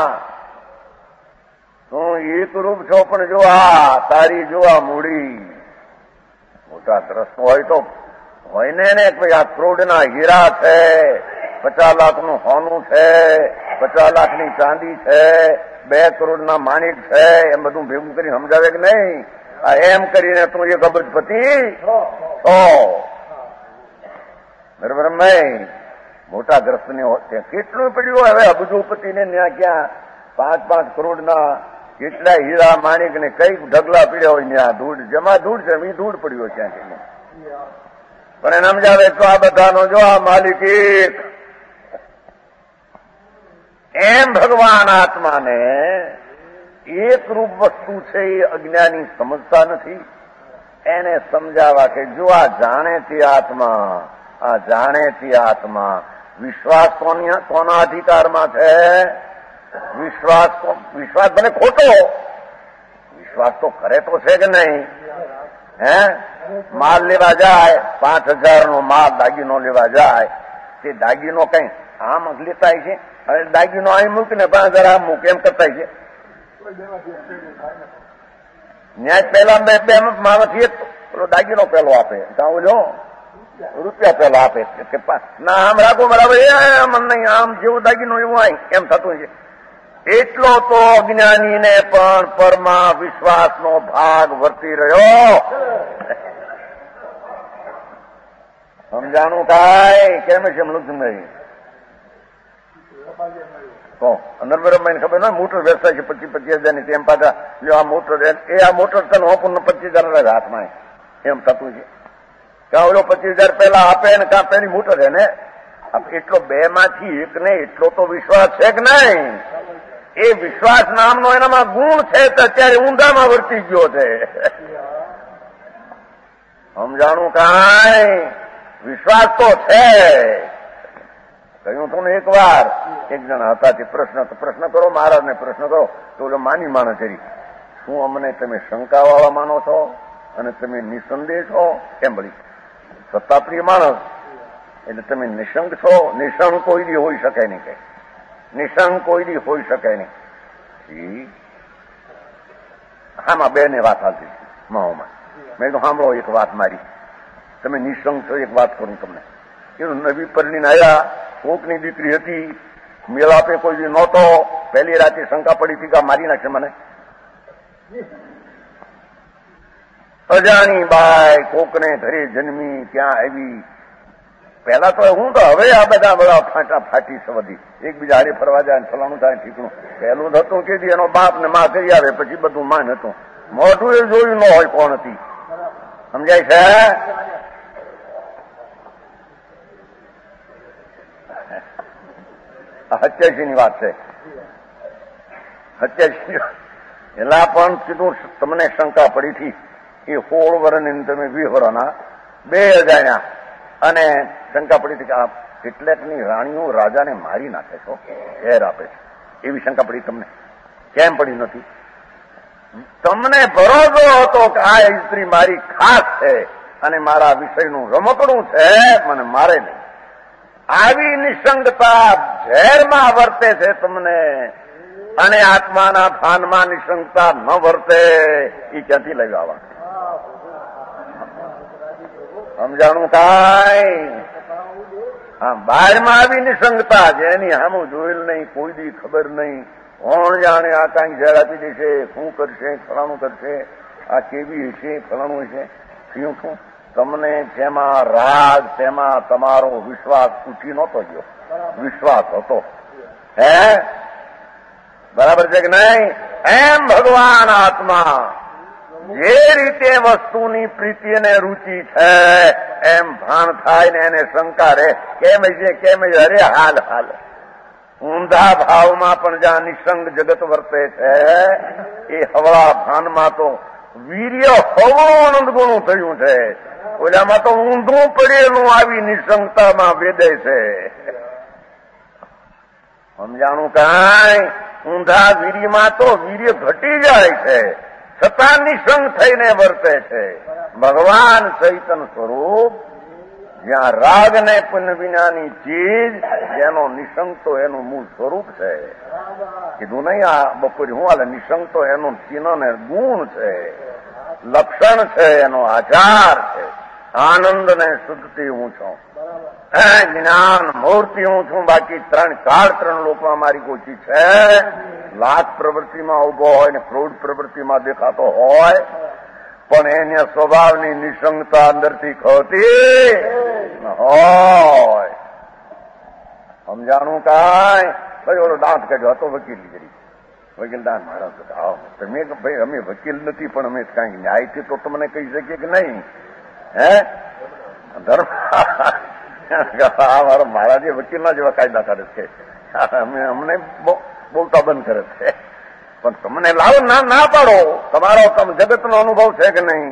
Speaker 3: તું એક રૂપ છો, પણ જો આ તારી જો આ મૂડી મોટા દ્રષ્ટ હોય તો હોય ને ને આ કરોડના હીરા છે, પચાસ લાખનું સોનું છે, પચાસ લાખની ચાંદી છે, બે કરોડના માણિક છે, એમ બધું ભેગું કરી સમજાવે કે નહીં? આ એમ કરીને તું એક અબજપતિ છો. બરાબર નહીં? મોટા ગ્રસ્તને કેટલું પડ્યું હવે અબજોપતિને ત્યાં ક્યાં પાંચ પાંચ કરોડના કેટલા હીરા માણિક ને કઈક ઢગલા પીડ્યા હોય ત્યાં ધૂળ જમા ધૂળ છે એ ધૂળ પડ્યું હોય ક્યાંથી. પણ એને સમજાવે તો આ બધાનો જો આ માલિક એક. એમ ભગવાન આત્માને એક રૂપ વસ્તુ છે એ અજ્ઞાની સમજતા નથી. એને સમજાવવા કે જો આ જાણે તે આત્મા, આ જાણે તે આત્મા. વિશ્વાસ કોના અધિકારમાં છે? વિશ્વાસ વિશ્વાસ ભલે ખોટો, વિશ્વાસ તો કરે તો છે કે નહીં? હે માલ લેવા જાય, પાંચ હજાર નો માલ દાગીનો લેવા જાય, તે દાગીનો કઈ આમ લેતા છે? હવે દાગીનો અહીં મૂકીને પાંચ હજાર આમ મૂકે એમ કરતા છે? ન્યાય પેલા બે બે માણસથી પેલો દાગીનો પેલો આપે, ઓલો રૂપિયા પેલા આપે ના આમ રાખો બરાબર, આમ નહીં આમ જેવું દાગીનો એવું આય એમ થતું છે. એટલો તો અજ્ઞાનીને પણ પરમા વિશ્વાસનો ભાગ વર્તી રહ્યો. સમજાણું થાય કેમ છે? એમ સમજાય તો અંદર બરાબર ખબર ના મોટર વ્યવસાય છે પચીસ પચીસ હજાર ની તેમ પાછા જો આ મોટર એ આ મોટર તને હોપુર પચીસ હજાર હાથમાં એમ થતું છે. કાં ઓલો પચીસ હજાર પહેલા આપે ને કાં પેલી મોટર છે ને એટલો બે માંથી એક ને એટલો તો વિશ્વાસ છે કે નહીં? એ વિશ્વાસ નામનો એનામાં ગુણ છે તો અત્યારે ઊંધામાં વર્તી ગયો છે. સમજાણું કાંઈ? વિશ્વાસ તો છે. કહ્યું તો ને એક વાર એક જણા હતા તે પ્રશ્ન તો પ્રશ્ન કરો મહારાજને પ્રશ્ન કરો તો ઓલો માની માણસ કરી શું અમને તમે શંકાવાળા માનો છો અને તમે નિસંદેહ છો? એમ બળી સત્તાપ્રિય માણસ એટલે તમે નિશંક છો? નિશંક કોઈ દી હોઈ શકે નહીં. કઈ નિશંક કોઈ દી હોઈ શકે નહીં. આમાં બે ને વાત હાલતી માઓમાં. મેં તો સાંભળો એક વાત મારી, તમે નિશંક છો એક વાત કરું તમને. એનું નવી પરણીને આવ્યા, કોકની દીકરી હતી, મેળાપે કોઈ દી નહોતો, પહેલી રાતે શંકા પડી હતી કે મારી નાખશે મને. અજાણી બાય કોકને ઘરે જન્મી ત્યાં આવી. પહેલા તો હું તો હવે આ બધા બધા ફાટા ફાટી છે બધી એકબીજા હારે ફરવા જાય ફલાણું થાય ઠીકણું. પહેલું હતું કે એનો બાપ ને માં કરી આવે પછી બધું માન હતું. મોઢું એ જોયું ન હોય કોણ હતી. સમજાય છે? હત્યાસી ની વાત છે. હત્યાસી એલા પણ કીધું તમને શંકા પડી હતી એ સોળ વર્ષની તમે વીસ વર્ષના બે હજાર અને શંકા પડી હતી કે આ કેટલાકની રાણીઓ રાજાને મારી નાખે છો, ઝેર આપે છે, એવી શંકા પડી તમને? કેમ પડી નથી? તમને ભરોસો હતો કે આ સ્ત્રી મારી ખાસ છે અને મારા વિષયનું રમકડું છે, મને મારે નહીં. આવી નિશંકતા ઝેરમાં વર્તે છે તમને અને આત્માના ભાનમાં નિશંકતા ન વર્તે એ ક્યાંથી લઈ આવવા? સમજાણું કાંઈ? હા, બહારમાં આવી નિશંકતા જેની સામું જોયેલ નહીં, કોઈ દી ખબર નહીં, કોણ જાણે આ કાંઈક ઝેર આપી દેશે, શું કરશે, ફલાણું કરશે, આ કેવી હશે, ફલાણું હશે. શું શું તમને જેમાં રાગ તેમાં તમારો વિશ્વાસ ઉઠી નહોતો ગયો, વિશ્વાસ હતો. હે બરાબર છે કે નહીં? એમ ભગવાન આત્મા જે રીતે વસ્તુની પ્રીતિ અને રુચિ છે એમ ભાન થાય ને એને શંકા રહે કેમ છે કેમ અરે હાલ હાલ ઊંધા ભાવમાં પણ જ્યાં નિસંગ જગત વર્તે છે એ હવળા ભાનમાં તો વીર્ય હવળું આનંદ ગુણું થયું છે. ઓલામાં તો ઊંધું પડેલું આવી નિસંગતામાં વેદે છે. સમજાણું કાંઈ ઊંધા વીર્યમાં તો વીર્ય ઘટી જાય છે છતાં નિસંગ થઈને વર્તે છે. ભગવાન ચૈતન સ્વરૂપ જ્યાં રાગ ને પુણ્ય વિનાની ચીજ જેનો નિસંગ તો એનું મૂળ સ્વરૂપ છે. કીધું નહીં આ બપોરે હું હાલે નિસંગ તો એનું ચિહ્ન ને ગુણ છે, લક્ષણ છે, એનો આધાર છે. આનંદ ને શુદ્ધથી હું છું, જ્ઞાન મૂર્તિ હું છું. બાકી ત્રણ ચાર ત્રણ લોકોમાં મારી કોશી છે. લાખ પ્રવૃત્તિમાં ઉભો હોય ને ક્રોધ પ્રવૃત્તિમાં દેખાતો હોય પણ એને સ્વભાવની નિસંગતા અંદરથી ખોતી હોય. સમજાણું કાંઈ ભાઈ ઓલો દાંત કાઢ્યો હતો વકીલ કરી વકીલ દાંત મારા આવો તમે ભાઈ અમે વકીલ નથી પણ અમે કાંઈ ન્યાયથી તો તમને કહી શકીએ કે નહીં. હે ધર્મ મારા મારા જે વકીલના જેવા કાયદા કરે છે અમે અમને બોલતા બંધ કરે છે પણ તમને લાવો ના ના પાડો. તમારો તમ જગતનો અનુભવ છે કે નહીં?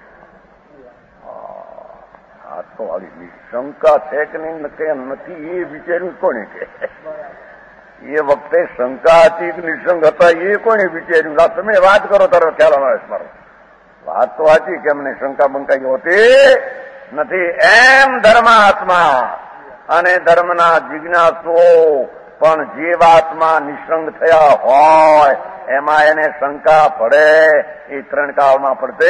Speaker 3: આ તો આવી શંકા છે કે નહીં કેમ નથી એ વિચાર્યું કોને કે એ વખતે શંકા હતી કે નિસંગ હતા એ કોને વિચાર્યું? આ તમે વાત કરો તારો ખ્યાલ આવે છે મારો. વાત તો હતી કે અમને શંકા બંકાઈ હોતી નથી. એમ ધર્માત્મા અને ધર્મના જિજ્ઞાસુઓ પણ જીવાત્મા નિસંગ થયા હોય એમાં એને શંકા પડે એ ત્રણ કાળમાં પડતે.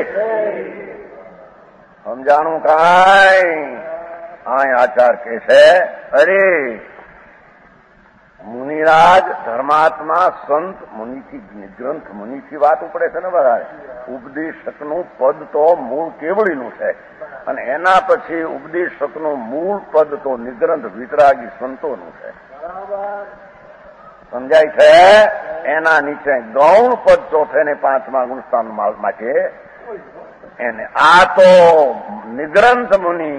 Speaker 3: સમજાણું કાંઈ? આ આચાર કે છે અરે મુનિરાજ ધર્માત્મા સંત મુનિથી ગ્રંથ મુનિથી વાત ઉપડે છે ને બધા. ઉપદેશકનું પદ તો મૂળ કેવળીનું છે અને એના પછી ઉપદેશકનું મૂળ પદ તો નિગ્રંથ વિતરાગી સંતોનું છે. સમજાય છે? એના નીચે ગૌણ પદ ચોથે ને પાંચમા ગુણસ્થાન માટે એને આ તો નિગ્રંથ મુનિ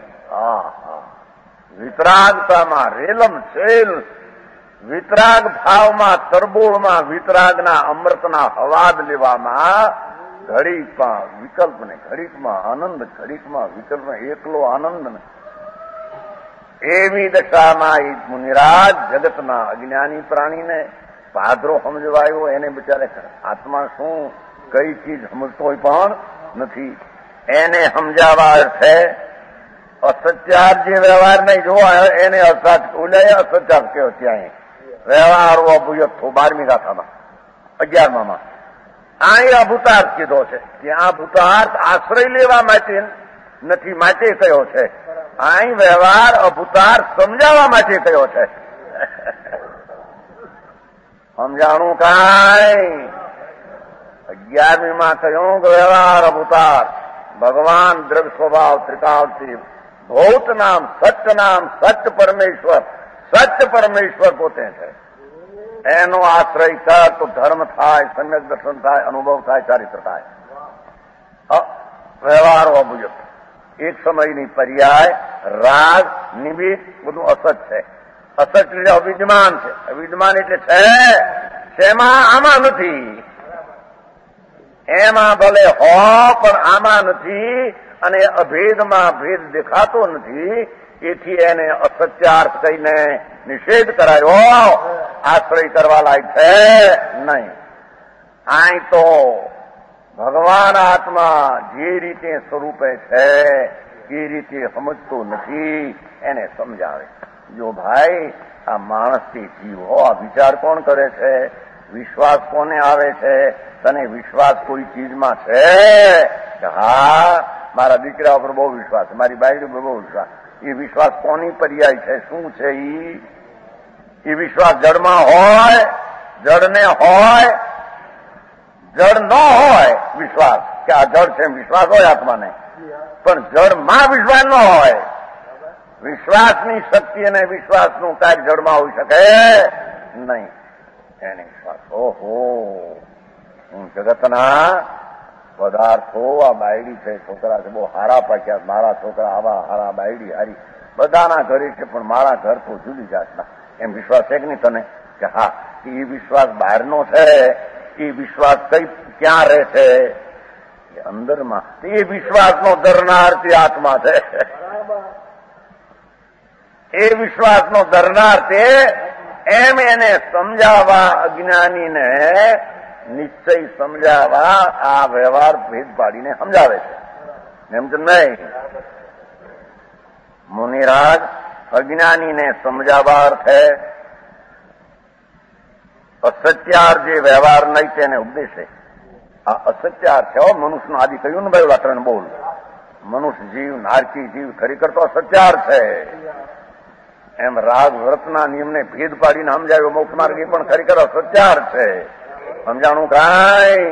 Speaker 3: વિતરાગતામાં રેલમ છેલ વિતરાગ ભાવમાં તરબોળમાં વિતરાગના અમૃતના હવાદ લેવામાં ઘડીકમાં વિકલ્પ ને ઘડીકમાં આનંદ ઘડીકમાં વિકલ્પ એકલો આનંદ ને એવી દશામાં એ મુનિરાજ જગતના અજ્ઞાની પ્રાણીને પાદરો સમજવાયો. એને બિચારે આત્મા શું કઈ ચીજ સમજતો પણ નથી. એને સમજાવવા અર્થે અસત્યાર જે વ્યવહાર નહીં જોવા એને અસત ઓલા અસત્યાર કયો ત્યાં વ્યવહાર અભુયથો બારમી ગાથામાં અગિયારમાં આ અભૂતાર્થ કીધો છે. ત્યાં ભૂતાર્થ આશ્રય લેવા માટે નથી માટે કયો છે. અહીં વ્યવહાર અભૂતાર્થ સમજાવવા માટે કયો છે. સમજાણું કાંઈ? અગિયારમી માં કહ્યું કે વ્યવહાર અભૂતાર્થ ભગવાન દ્રવ્ય સ્વભાવ ત્રિકાળથી ભૌત નામ સત્ય નામ સત્ય પરમેશ્વર સત્ય પરમેશ્વર પોતે છે. એનો આશ્રય કર તો ધર્મ થાય, સમ્યક દર્શન થાય, અનુભવ થાય, ચારિત્ર થાય. વ્યવહારો અભુયત એક સમયની પર્યાય રાગ નિમિત્ત બધું અસત છે. અસત એટલે અવિદ્યમાન છે. અવિદ્યમાન એટલે છે શેમાં? આમાં નથી. એમાં ભલે હો પણ આમાં નથી અને અભેદમાં ભેદ દેખાતો નથી. એથી એને અસત્યાર્થ કહીને નિષેધ કરાયો. આશ્રય કરવા લાયક છે નહીં. આય તો ભગવાન આત્મા જે રીતે સ્વરૂપે છે એ રીતે સમજતો નથી એને સમજાવે. જો ભાઈ આ માણસથી જીવ હો આ વિચાર કોણ કરે છે? વિશ્વાસ કોને આવે છે? તને વિશ્વાસ કોઈ ચીજમાં છે? હા મારા દીકરા ઉપર બહુ વિશ્વાસ, મારી બાયડી ઉપર બહુ વિશ્વાસ. એ વિશ્વાસ કોની પર્યાય છે? શું છે ઈ? એ વિશ્વાસ જડમાં હોય, જડને હોય, જડ ન હોય વિશ્વાસ કે આ જડ છે વિશ્વાસ હોય આત્માને, પણ જડમાં વિશ્વાસ ન હોય. વિશ્વાસની શક્તિ અને વિશ્વાસનું કાર્ય જડમાં હોઈ શકે નહીં. એને વિશ્વાસ ઓહો હું જગતના પદાર્થો આ બાયડી છે, છોકરા છે, બહુ હારા પાક્યા, મારા છોકરા આવા હારા, બાયડી હારી, બધાના ઘરે છે, પણ મારા ઘર તો જુદી જાતના. એમ વિશ્વાસ છે કે નહીં તને? કે હા, એ વિશ્વાસ બહારનો છે, એ વિશ્વાસ કઈ ક્યાં રહે છે? અંદરમાં. એ વિશ્વાસનો ધરનાર તે આત્મા છે. એ વિશ્વાસનો ધરનાર તે એમ એને સમજાવવા, અજ્ઞાનીને નિશ્ચય સમજાવવા આ વ્યવહાર ભેદ પાડીને સમજાવે છે. એમ તો નહીં. મુનિરાજ અજ્ઞાનીને સમજાવવા અર્થે અસત્યાર જે વ્યવહાર નહીં તેને ઉપદેશે. આ અસત્યાર છે. મનુષ્યનો આદિ કહ્યું ને ભાઈ વાતરણ બોલ. મનુષ્ય જીવ, નારકી જીવ ખરેખર તો અસત્યાર છે. એમ રાગ વ્રતના નિયમને ભેદ પાડીને સમજાવ્યો મોક્ષ માર્ગ એ પણ ખરેખર અસત્યાર છે. સમજાણું કાંઈ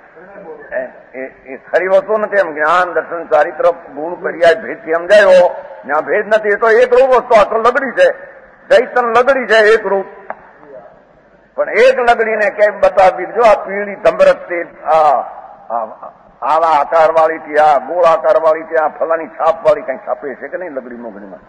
Speaker 3: એ ખરી વસ્તુ નથી. એમ જ્ઞાન દર્શન ચારિત્ર ગુણ પર્યાય ભેદથી સમજાયો. ત્યાં ભેદ નથી. એ તો એક રૂપ વસ્તુ. આ તો લગડી છે, ચૈતન લગડી છે એક રૂપ. પણ એક લગડીને કેમ બતાવી દીધો, આ પીળી ધમરકતી આવા આકાર વાળી ત્યાં, ગોળ આકાર વાળી ત્યાં, ફલાની છાપ વાળી કઈ છાપે છે કે નહીં લગડી મોગડીમાં?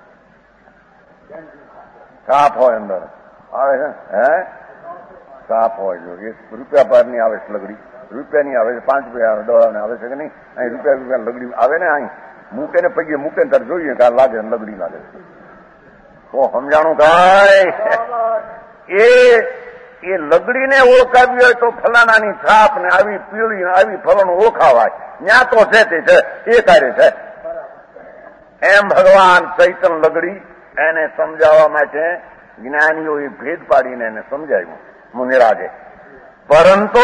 Speaker 3: છાપ હોય અંદર આવે છે. હે છાપ હોય. જો એક રૂપિયા પર ની આવે છે લગડી, રૂપિયાની આવે છે, પાંચ રૂપિયા ડોળાને આવે છે કે નહીં? અહીં રૂપિયા રૂપિયા લગડી આવે ને, અહીં મૂકે ને પગે મૂકે ને તારે જોઈએ કે આ લાગે લગડી લાગે છે. તો સમજાણું કાંઈ એ એ લગડીને ઓળખાવી હોય તો ફલાણાની છાપ ને આવી પીળી ને આવી ફલાણું ઓળખાવાય. ત્યાં તો છે તે છે, એ કાર્ય છે. એમ ભગવાન ચૈતન લગડી એને સમજાવવા માટે જ્ઞાનીઓએ ભેદ પાડીને એને સમજાવ્યું મુનિરાજે. પરંતુ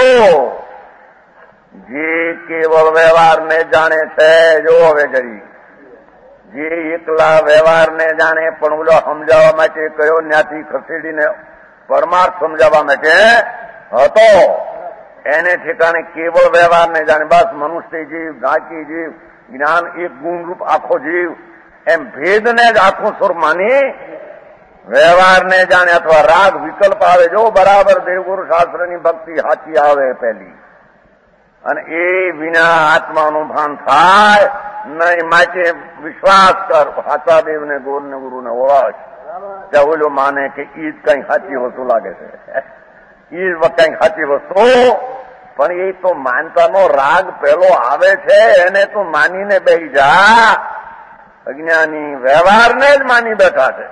Speaker 3: જે કેવળ વ્યવહારને જાણે છે, જો હવે જરી જે એકલા વ્યવહારને જાણે પણ ઓલો સમજાવવા માટે કયો ત્યાંથી ખસેડીને પરમાર્થ સમજાવવા માટે હતો, એને ઠેકાણે કેવળ વ્યવહારને જાણે. બસ મનુષ્ય જીવ, નાકી જીવ, જ્ઞાન એક ગુણરૂપ આખો જીવ, એમ ભેદને જ આખું સ્વરૂપ માની વ્યવહારને જાણે. અથવા રાગ વિકલ્પ આવે, જો બરાબર દેવગુરુ શાસ્ત્રની ભક્તિ સાચી આવે પહેલી, અને એ વિના આત્માનું ભાન થાય નહીં. માટે વિશ્વાસ કર, સાચા દેવને ગોરને ગુરુને ઓળખ. ત્યાં ઓલો માને કે ઈ જ કઈ સાચી વસ્તુ લાગે છે, ઈ જ કઈ સાચી વસ્તુ. પણ એ તો માનતાનો રાગ પેલો આવે છે, એને તું માનીને બેસી જા. અજ્ઞાની વ્યવહારને જ માની બેઠા છે,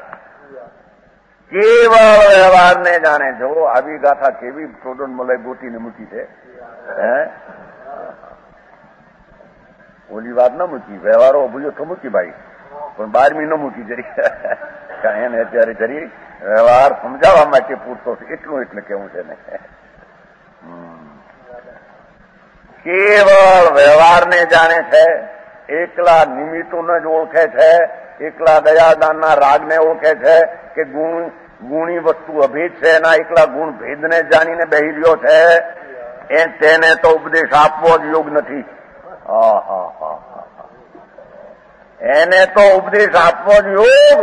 Speaker 3: કેવળ વ્યવહારને જાણે. જો આવી ગાથા કેવી ટોડન મલાઈ ગોટીને મૂકી છે. હે ઓલી વાત ન મૂકી, વ્યવહારો ભૂલ્યો તો મૂકી ભાઈ, પણ બારમી ન મૂકી જરી. એને અત્યારે જરી વ્યવહાર સમજાવવા માટે પૂરતો છે, એટલું એટલે કેવું છે ને. કેવળ વ્યવહારને જાણે છે, એકલા નિમિત્તોને જ ઓળખે છે, એકલા દયાદાનના રાગને ઓળખે છે કે ગુણ ગુણી વસ્તુ અભેદ છે, એના એકલા ગુણ ભેદને જાણીને બેહી રહ્યો છે. એ તેને તો ઉપદેશ આપવો જ યોગ નથી. એને તો ઉપદેશ આપવો જ યોગ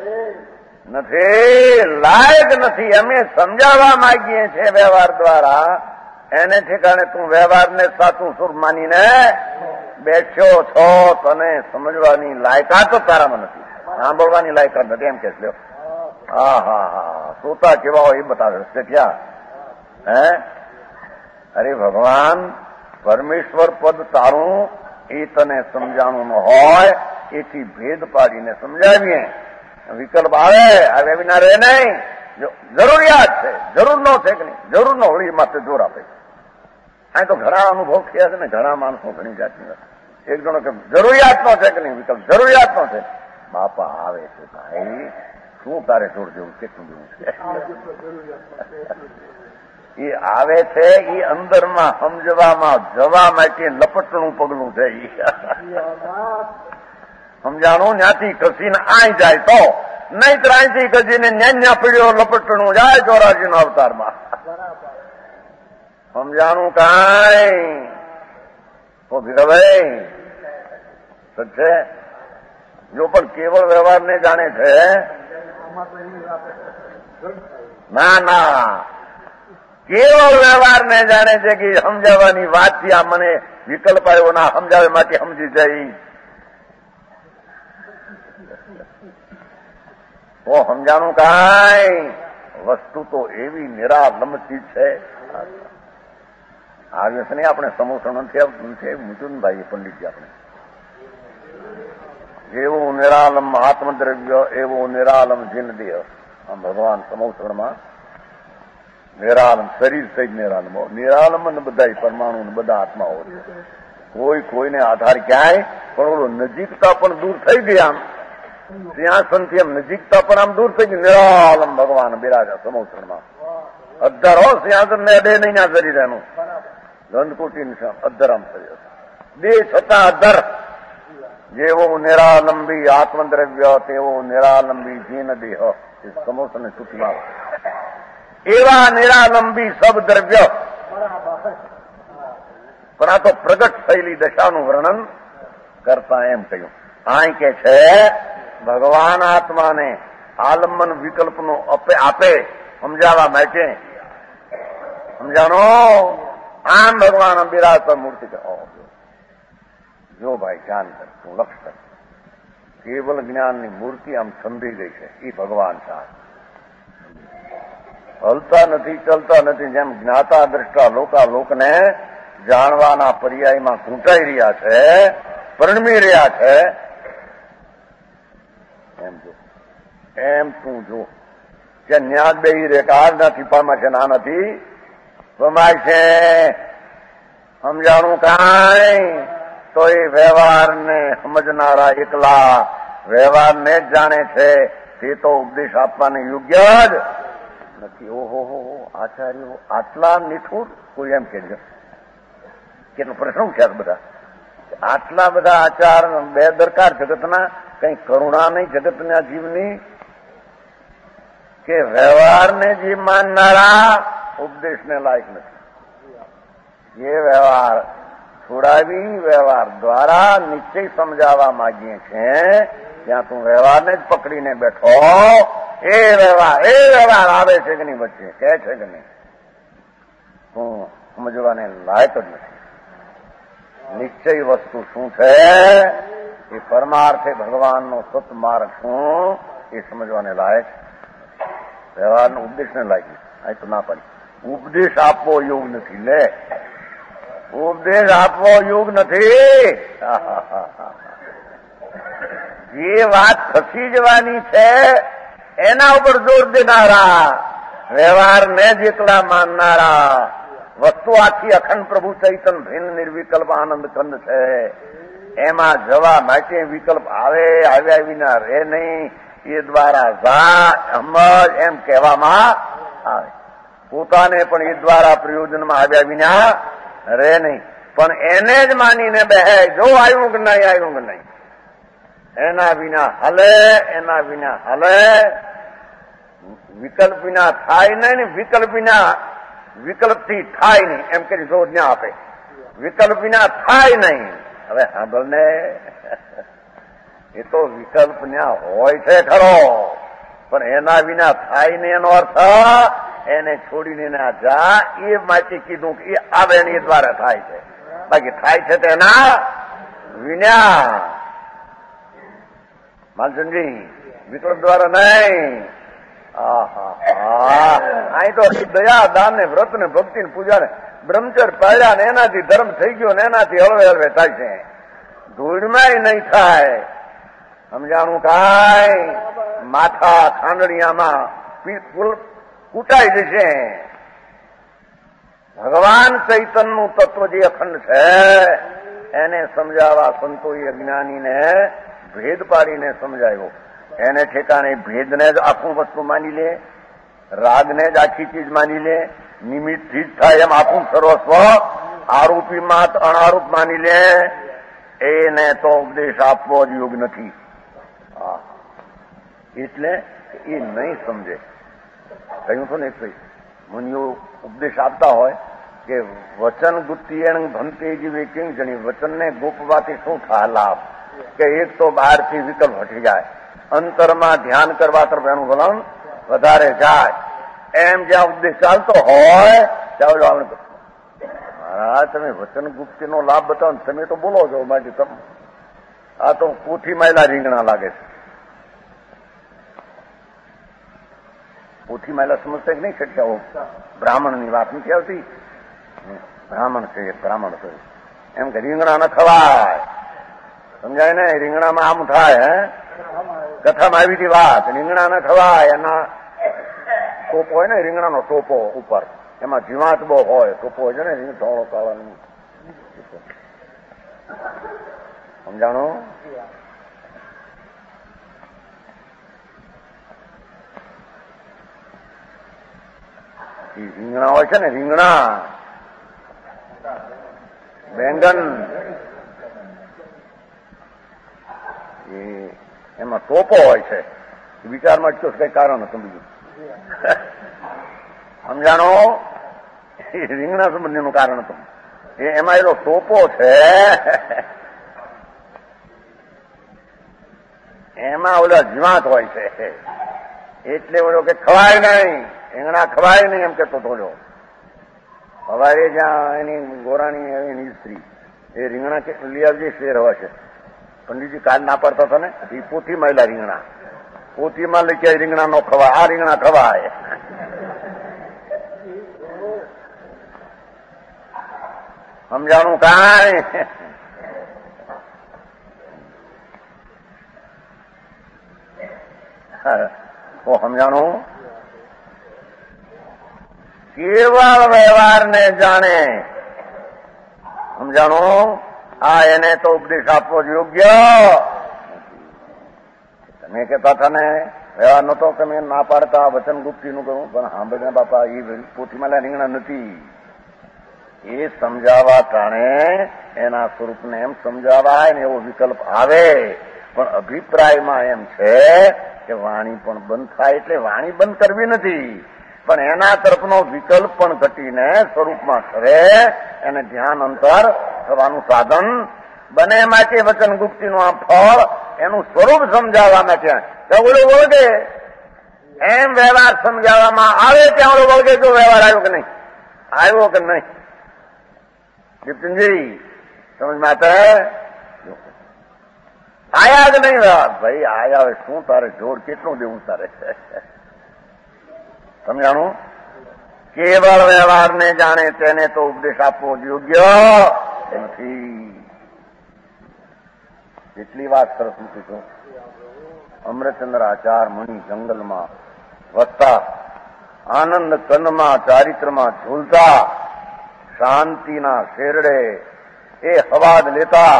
Speaker 3: નથી, લાયક નથી. અમે સમજાવવા માંગીએ છીએ વ્યવહાર દ્વારા. એને ઠેકાણે તું વ્યવહારને સાચું સુર માનીને બેઠ્યો છો, તને સમજવાની લાયકાત તારામાં નથી, સાંભળવાની લાયકાત નથી. એમ કે લ્યો, હા હા હા શ્રોતા કેવા હોય એ બતાવે છે ક્યાં? હે અરે ભગવાન પરમેશ્વર પદ તારું એ તને સમજાણું ન હોય, એથી ભેદ પાડીને સમજાવીએ. વિકલ્પ આવે, આવે વિના રહે નહીં. જરૂરિયાત છે, જરૂર નો છે કે નહીં? જરૂર નો હોળી માત્ર જોર આપે. અહીં તો ઘણા અનુભવ થયા છે ને, ઘણા માણસો ઘણી જાતની. એક જણો કે જરૂરિયાત નો છે કે નહીં? વિકલ્પ જરૂરિયાત નો છે. બાપા આવે છે ભાઈ, શું તારે જોર જેવું કેટલું જેવું છે? એ આવે છે એ અંદરમાં સમજવામાં જવા માટે લપટણું પગલું છે. સમજાણું? ત્યાંથી ખસીને આઈ જાય તો, નહીં ત્રાંથી ખસીને ન્યા પીડ્યો લપટણું જાય ચોરાજી નો અવતારમાં. સમજાણું કાંઈ? તો ભાઈ છે જો પણ કેવળ વ્યવહારને જાણે છે. ના ના, કેવળ વ્યવહારને જાણે છે કે સમજાવવાની વાતથી આ મને વિકલ્પ આવ્યો ના સમજાવે માટે સમજી જઈ તો સમજાણું કાંઈ વસ્તુ તો એવી નિરાલંબથી છે. આવ્યો છે નહીં આપણે સમોસણ નથી આવતું છે મુચુનભાઈ પંડિતજી આપણે એવું નિરાલમ આત્મદ્રવ્ય એવો નિરાલમ જીન દેહ આમ ભગવાન સમોસણમાં નિરાલમ શરીર સહિત નિરાલમ નિરાલમ ને બધા પરમાણુ ને બધા આત્માઓ છે. કોઈ કોઈને આધાર ક્યાંય પણ ઓલો નજીકતા પણ દૂર થઈ ગઈ આમ સિંહાસનથી આમ નજીકતા પણ આમ દૂર થઈ ગઈ. નિરાલમ ભગવાન બિરાજા સમોસણમાં અધર હો સિંહાસન ને અડે નહીં ના શરીર એનું ગંધકુટી અધર આમ શરીર બે છતાં અધર જેવો નિરાલંબી આત્મદ્રવ્ય તેવો નિરાલંબી જીન દેહ એ સમોસને સૂચમાં એવા નિરાલંબી સબ દ્રવ્ય પણ આ તો પ્રગટ થયેલી દશાનું વર્ણન કરતા એમ કહ્યું. અહીં કે છે ભગવાન આત્માને આલંબન વિકલ્પનો આપે સમજાવવા માટે સમજાણો આમ ભગવાન બિરાજતા મૂર્તિ જો ભાઈ ધ્યાન કર તું લક્ષ કર કેવલ જ્ઞાનની મૂર્તિ આમ સંભી ગઈ છે એ ભગવાન છે. હલતા નથી ચલતા નથી જેમ જ્ઞાતા દ્રષ્ટા લોકા લોકને જાણવાના પર્યાયમાં ઘૂંટાઈ રહ્યા છે પરણમી રહ્યા છે એમ જો એમ તું જો કે ન્યાદ બેહી રે કે આ નથી પામા છે ના નથી પમાય છે સમજાણું કાંઈ તો એ વ્યવહારને સમજનારા એકલા વ્યવહારને જ જાણે છે તે તો ઉપદેશ આપવાને યોગ્ય જ નથી. ઓહો આચાર્યો આટલા નિઠુર કોઈ એમ કહેજો કેટલો પ્રશ્ન છે બધા આટલા બધા આચાર બે દરકાર જગતના કઈ કરુણા નહીં જગતના જીવની કે વ્યવહારને જીવ માનનારા ઉપદેશને લાયક નથી. જે વ્યવહાર છોડાવી વ્યવહાર દ્વારા નિશ્ચય સમજાવવા માંગીએ છીએ ત્યાં તું વ્યવહારને જ પકડીને બેઠો એ વ્યવહાર એ વ્યવહાર આવે છે કે નહીં વચ્ચે કહે છે કે નહીં તું સમજવાને લાયક જ નથી. નિશ્ચય વસ્તુ શું છે એ પરમાર્થે ભગવાનનો સતમાર્ગ શું એ સમજવાને લાયક વ્યવહારનો ઉપદેશને લાગી આ તો ના પડી. ઉપદેશ આપવો યોગ નથી લે ઉપદેશ આપવો યોગ નથી. જે વાત ખસી જવાની છે એના ઉપર જોર દેનારા વ્યવહારને જ એકલા માનનારા વસ્તુ આખી અખંડ પ્રભુ ચૈતન ભિન્ન નિર્વિકલ્પ આનંદ કંદ છે એમાં જવા માટે વિકલ્પ આવે આવ્યા વિના રે નહીં એ દ્વારા જા સમજ એમ કહેવામાં આવે. પોતાને પણ એ દ્વારા પ્રયોજનમાં આવ્યા વિના રે નહીં પણ એને જ માનીને બેહે જો આવ્યું કે નહીં આવ્યું કે નહીં એના વિના હલે એના વિના હલે વિકલ્પ વિના થાય નહીં ને વિકલ્પ વિના વિકલ્પથી થાય નહીં એમ કરી જોર ના આપે વિકલ્પ વિના થાય નહીં. હવે સાંભળ ને એ તો વિકલ્પ ન્યા હોય છે ખરો પણ એના વિના થાય ને એનો અર્થ એને છોડીને ના જા એ માટે કીધું કે એ આવે ને એ દ્વારા થાય છે બાકી થાય છે તેના વિના માલચંદજી વિકલ્પ દ્વારા નહીં. અહીં તો દયા દાન ને વ્રત ને ભક્તિ ને પૂજા ને બ્રહ્મચર્ય પાડ્યા ને એનાથી ધર્મ થઈ ગયો ને એનાથી હળવે હળવે થાય છે ધૂળમાં નહીં થાય. સમજાણું કાંઈ માથા ખાંડણિયામાં કૂટાઈ જશે. ભગવાન ચૈતનનું તત્વ જે અખંડ છે એને સમજાવવા સંતોએ અજ્ઞાનીને ભેદ પાડીને સમજાવ્યો. એને ઠેકાણે ભેદને જ આખું વસ્તુ માની લે રાગને જ આખી ચીજ માની લે નિમિત્તથી જ થાય એમ આખું સર્વસ્વ આરોપી માત અણારૂપ માની લે એને તો ઉપદેશ આપવો જ યોગ નથી. એટલે એ નહીં સમજે. કહ્યું તો ને મુનિઓ ઉપદેશ આપતા હોય કે વચન ગુત્તિયણ ભંતે જીવે કેમ જણી વચનને ગોપવાથી શું થાય લાભ કે એક તો બહારથી વિકલ્પ હટી જાય અંતરમાં ધ્યાન કરવા તરફ એનું વલણ વધારે જાય એમ જ્યાં ઉપદેશ ચાલતો હોય ત્યાં આપણે મહારાજ તમે વચન ગુપ્તીનો લાભ બતાવો ને તમે તો બોલો છો માટે તમે આ તો પોથી માયલા રીંગણા લાગે છે. પોથી માયલા સમજતા કે નહીં શકતા? બ્રાહ્મણની વાત નથી આવતી. બ્રાહ્મણ છે એક બ્રાહ્મણ છે એમ કે રીંગણા ન ખવાય. સમજાય ને? રીંગણામાં આમ થાય. હે કથામાં આવી હતી વાત. રીંગણા ન ખવાય. એના ટોપો હોય ને રીંગણાનો ટોપો ઉપર એમાં જીવાત બહુ હોય. ટોપો હોય છે ને રીંગ ધોળો કાળો. સમજાણું? રીંગણા હોય છે ને રીંગણા બેંગન એ એમાં ટોપો હોય છે. વિચારમાં જ કઈ કારણ હતું બીજું સમજાણો? એ રીંગણા સંબંધીનું કારણ હતું. એ એમાં એનો ટોપો છે. એમાં ઓલા જીવાત હોય છે એટલે ઓલો કે ખવાય નહીં. રીંગણા ખવાય નહીં એમ કેતો થોડો. સવારે જ્યાં એની ગોરાણી એની સ્ત્રી એ રીંગણા કે લઈ આવજે શેર હવા છે. પંડિતજી કાલ ના પાડતા હતા ને એ પોથી માયલા રીંગણા. પોથીમાં લઈ રીંગણા નો ખવાય. આ રીંગણા ખવાય. સમજાણું કાંઈ? તો સમજાણું? કેવળ વ્યવહારને જાણે. સમજાણું? આ એને તો ઉપદેશ આપવો જ યોગ્ય. તમે કહેતા હતા ને વ્યવહાર નતો તમે ના પાડતા વચન ગુપ્તીનું કહું પણ સાંભળને બાપા એ પોથીમાં રીંગણા નથી. એ સમજાવવા ટાણે એના સ્વરૂપને એમ સમજાવાય ને એવો વિકલ્પ આવે. પણ અભિપ્રાયમાં એમ છે કે વાણી પણ બંધ થાય એટલે વાણી બંધ કરવી નથી પણ એના તરફનો વિકલ્પ પણ ઘટીને સ્વરૂપમાં કરે એને ધ્યાન અંતર થવાનું સાધન બને માટે વચન ગુપ્તીનું આ ફળ એનું સ્વરૂપ સમજાવવા માટે ઓલો વળગે એમ વ્યવહાર સમજાવવામાં આવે ત્યાં ઓલો વળગે જો વ્યવહાર આવ્યો કે નહીં આવ્યો કે નહીં. દીપચંદજી સમજમાં આયા જ નહીં ભાઈ આયા હવે શું તારે જોડ કેટલું દેવું તારે સમજાણું? કેવળ વ્યવહારને જાણે તેને તો ઉપદેશ આપવો યોગ્ય નથી. એટલી વાત સરસ મૂકી છું. અમૃતચંદ્ર આચાર મુનિ જંગલમાં વસતા આનંદ કંદમાં ચારિત્રમાં ઝૂલતા શાંતિના શેરડે એ હવાદ લેતા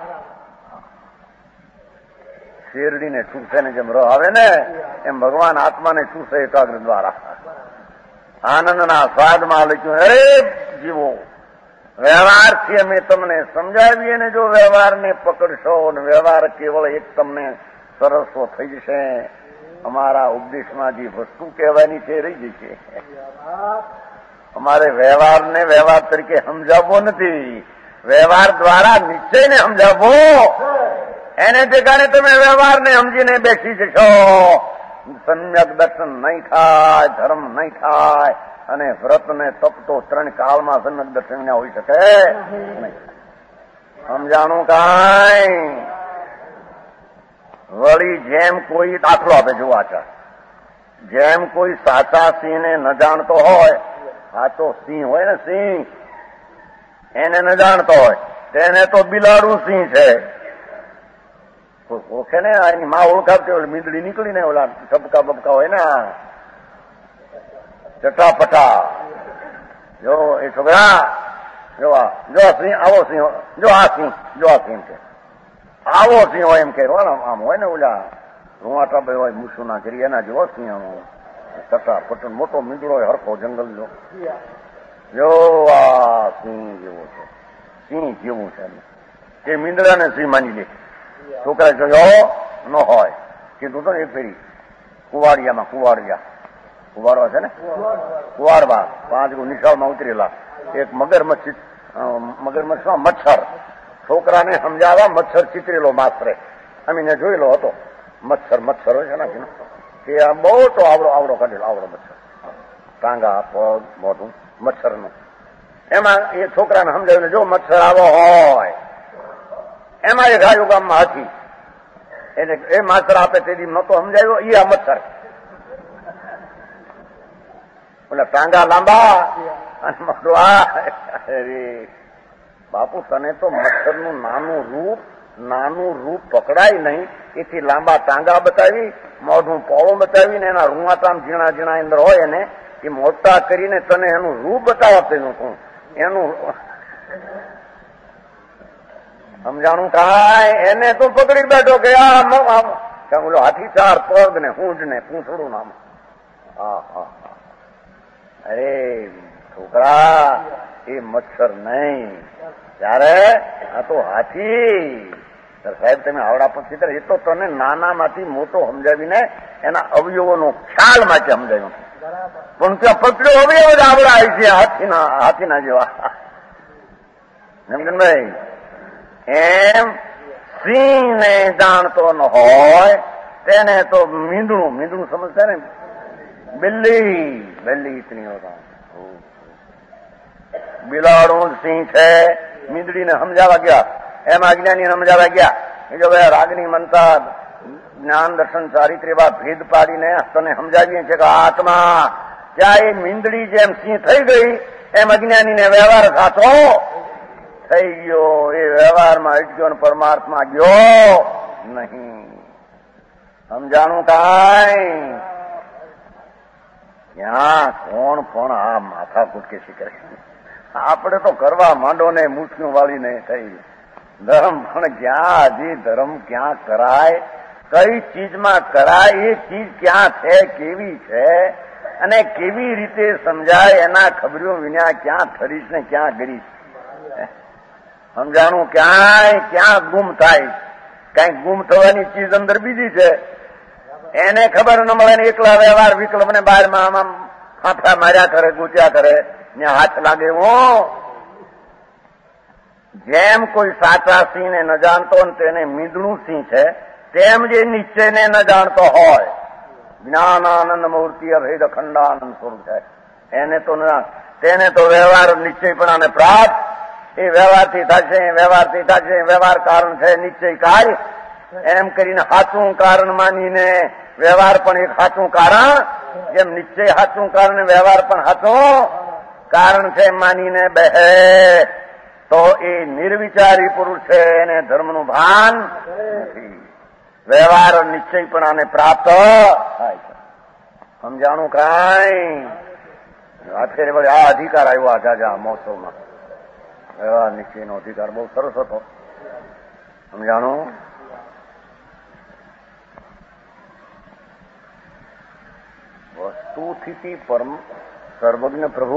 Speaker 3: શેરડીને છૂસે ને જેમ રહ આવે ને એમ ભગવાન આત્માને છૂસે એકાગ્ર દ્વારા આનંદના સ્વાદમાં લખ્યું હે જીવો વ્યવહારથી અમે તમને સમજાવીએ ને જો વ્યવહારને પકડશો ને વ્યવહાર કેવળ એક તમને સરસો થઈ જશે. અમારા ઉપદેશમાં જે વસ્તુ કહેવાની છે રહી જશે. અમારે વ્યવહારને વ્યવહાર તરીકે સમજાવવો નથી. વ્યવહાર દ્વારા નિશ્ચયને સમજાવવો. એને ઠેકાણે તમે વ્યવહારને સમજીને બેસી જશો. સમ્યક દર્શન નહીં થાય, ધર્મ નહીં થાય અને વ્રત ને તપ તો ત્રણ કાળમાં સમ્યક દર્શન ના હોઈ શકે નહીં. સમજાણું કાંઈ? વળી જેમ કોઈ દાખલો આપે જોવા છે જેમ કોઈ સાચા સિંહને ન જાણતો હોય સાચો સિંહ હોય ને સિંહ એને ન જાણતો હોય તેને તો બિલાડું સિંહ છે. ઓળખે ને એની માં ઓળખાવતી હોય મીંદડી નીકળી ને ઓલા ટપકા બપકા હોય ને ચટાપટા જો એ છોકરા જો આ જો આ સિંહ આવો સિંહ જો આ સિંહ જો આ સિંહ છે આવો સિંહ હોય એમ કે આમ હોય ને ઓલા રૂવાટા ભાઈ હોય મૂસું ના કરી એના જેવો સિંહ ચટાપટ મોટો મીંદડો હોય હરખો જંગલ જો જો આ સિંહ જેવો છે સિંહ જેવું છે એ મીંદડાને સિંહ માની લે. છોકરા જોયો ન હોય કીધું તો એક ફેરી કુવાડિયામાં કુવાડિયા કુવાડવા છે ને કુવાડવા પાંચ નિશાળમાં ઉતરેલા એક મગરમચ્છ મગરમચ્છમાં મચ્છર છોકરાને સમજાવવા મચ્છર ચિતરેલો માસ્તરે અમીને જોયેલો હતો. મચ્છર મચ્છર હોય છે ને કે આ બહુ તો આવડો આવડો કાઢેલો આવડો મચ્છર ટાંગા, પગ, મોઢું મચ્છરનું. એમાં એ છોકરાને સમજાવ્યું, જો મચ્છર આવો હોય, એમાં એક રાજુ ગામમાં હાથી, એને એ માસ્ટર આપે તેથી નતો સમજાવ્યો, એ આ મચ્છર. એટલે ટાંગા લાંબા અને મોઢું આ. અરે બાપુ, તને તો મચ્છરનું નાનું રૂપ નાનું રૂપ પકડાય નહીં, એથી લાંબા ટાંગા બતાવી, મોઢું પોળું બતાવીને એના રૂંવાટામ ઝીણા ઝીણા અંદર હોય એને એ મોટા કરીને તને એનું રૂપ બતાવવા પેલું તું એનું સમજાણું કાંઈ. એને તું પકડી બેઠો કે આ બોલો હાથી ચાર પગ ને હુંજ ને પૂંછડું નામ. હા હા અરે છોકરા, એ મચ્છર નહીં, ત્યારે આ તો હાથી. સાહેબ તમે આવડા પછી એ તો તને નાનામાંથી મોટો સમજાવીને એના અવયવોનો ખ્યાલ માટે સમજાવ્યું, પણ ત્યાં પકડ્યો અવયવ જ આવડા આવી છે હાથીના હાથીના જેવા. સમજણભાઈ, એમ સિંહ ને જાણતો ન હોય તેને તો મીંદડું મીંદડું સમજતા ને, બિલ્લી બિલ્લી ઇતની હોતા, બિલાડું સિંહ છે. મીંદડીને સમજાવવા ગયા, એમ અજ્ઞાની સમજાવવા ગયા એ જો ભાઈ રાગની મનતા જ્ઞાન દર્શન ચારિત્ર એવા ભેદ પાડીને તને સમજાવીએ છીએ કે આત્મા ત્યાં એ મીંદડી જેમ સિંહ થઈ ગઈ એમ અજ્ઞાનીને વ્યવહાર સાચો થઈ ગયો. એ વ્યવહારમાં અટક્યો ને પરમાર્થમાં ગયો નહીં. સમજાણું કાંઈ? ત્યાં કોણ પણ આ માથા કૂટકે શીખે. આપણે તો કરવા માંડો ને મુઠ્ઠીઓ વાળીને થઈ. ધર્મ પણ ક્યાં, હજી ધર્મ ક્યાં કરાય, કઈ ચીજમાં કરાય, એ ચીજ ક્યાં છે, કેવી છે અને કેવી રીતે સમજાય, એના ખબરીઓ વિના ક્યાં ઠરીશ ને ક્યાં ગરીશ. સમજાણું ક્યાંય ક્યાં ગુમ થાય. કઈક ગુમ થવાની ચીજ અંદર બીજી છે, એને ખબર ન મળે ને એકલા વ્યવહાર વિકલ્પ ને બહારમાં આમાં ફાફડા માર્યા કરે, ગૂંચ્યા કરે, ત્યાં હાથ લાગે. હું જેમ કોઈ સાચા સિંહ ને ન જાણતો ને તેને મીંદડું સિંહ છે, તેમ જે નિશ્ચયને ન જાણતો હોય જ્ઞાનાનંદ મૂર્તિ અભેદ અખંડાનંદ સ્વરૂપ છે એને તો તેને તો વ્યવહાર નિશ્ચયપણાને પ્રાપ્ત. એ વ્યવહારથી થશે, વ્યવહારથી થશે, વ્યવહાર કારણ છે નિશ્ચય કાર્ય. એમ કરીને સાચું કારણ માનીને વ્યવહાર પણ એક સાચું કારણ, જેમ નિશ્ચય સાચું કારણ વ્યવહાર પણ સાચું કારણ છે માનીને બેહે તો એ નિર્વિચારી પુરુષ છે, એને ધર્મનું ભાન નથી. વ્યવહાર નિશ્ચયપણાને પ્રાપ્ત થાય છે. સમજાણું કાંઈ? અત્યારે વળી આ અધિકાર આવ્યો આ જાજા મહોત્સવમાં, વ્યવહાર નિશ્ચયનો અધિકાર બહુ સરસ હતો. સમજાણું? વસ્તુથી પરમ સર્વજ્ઞ પ્રભુ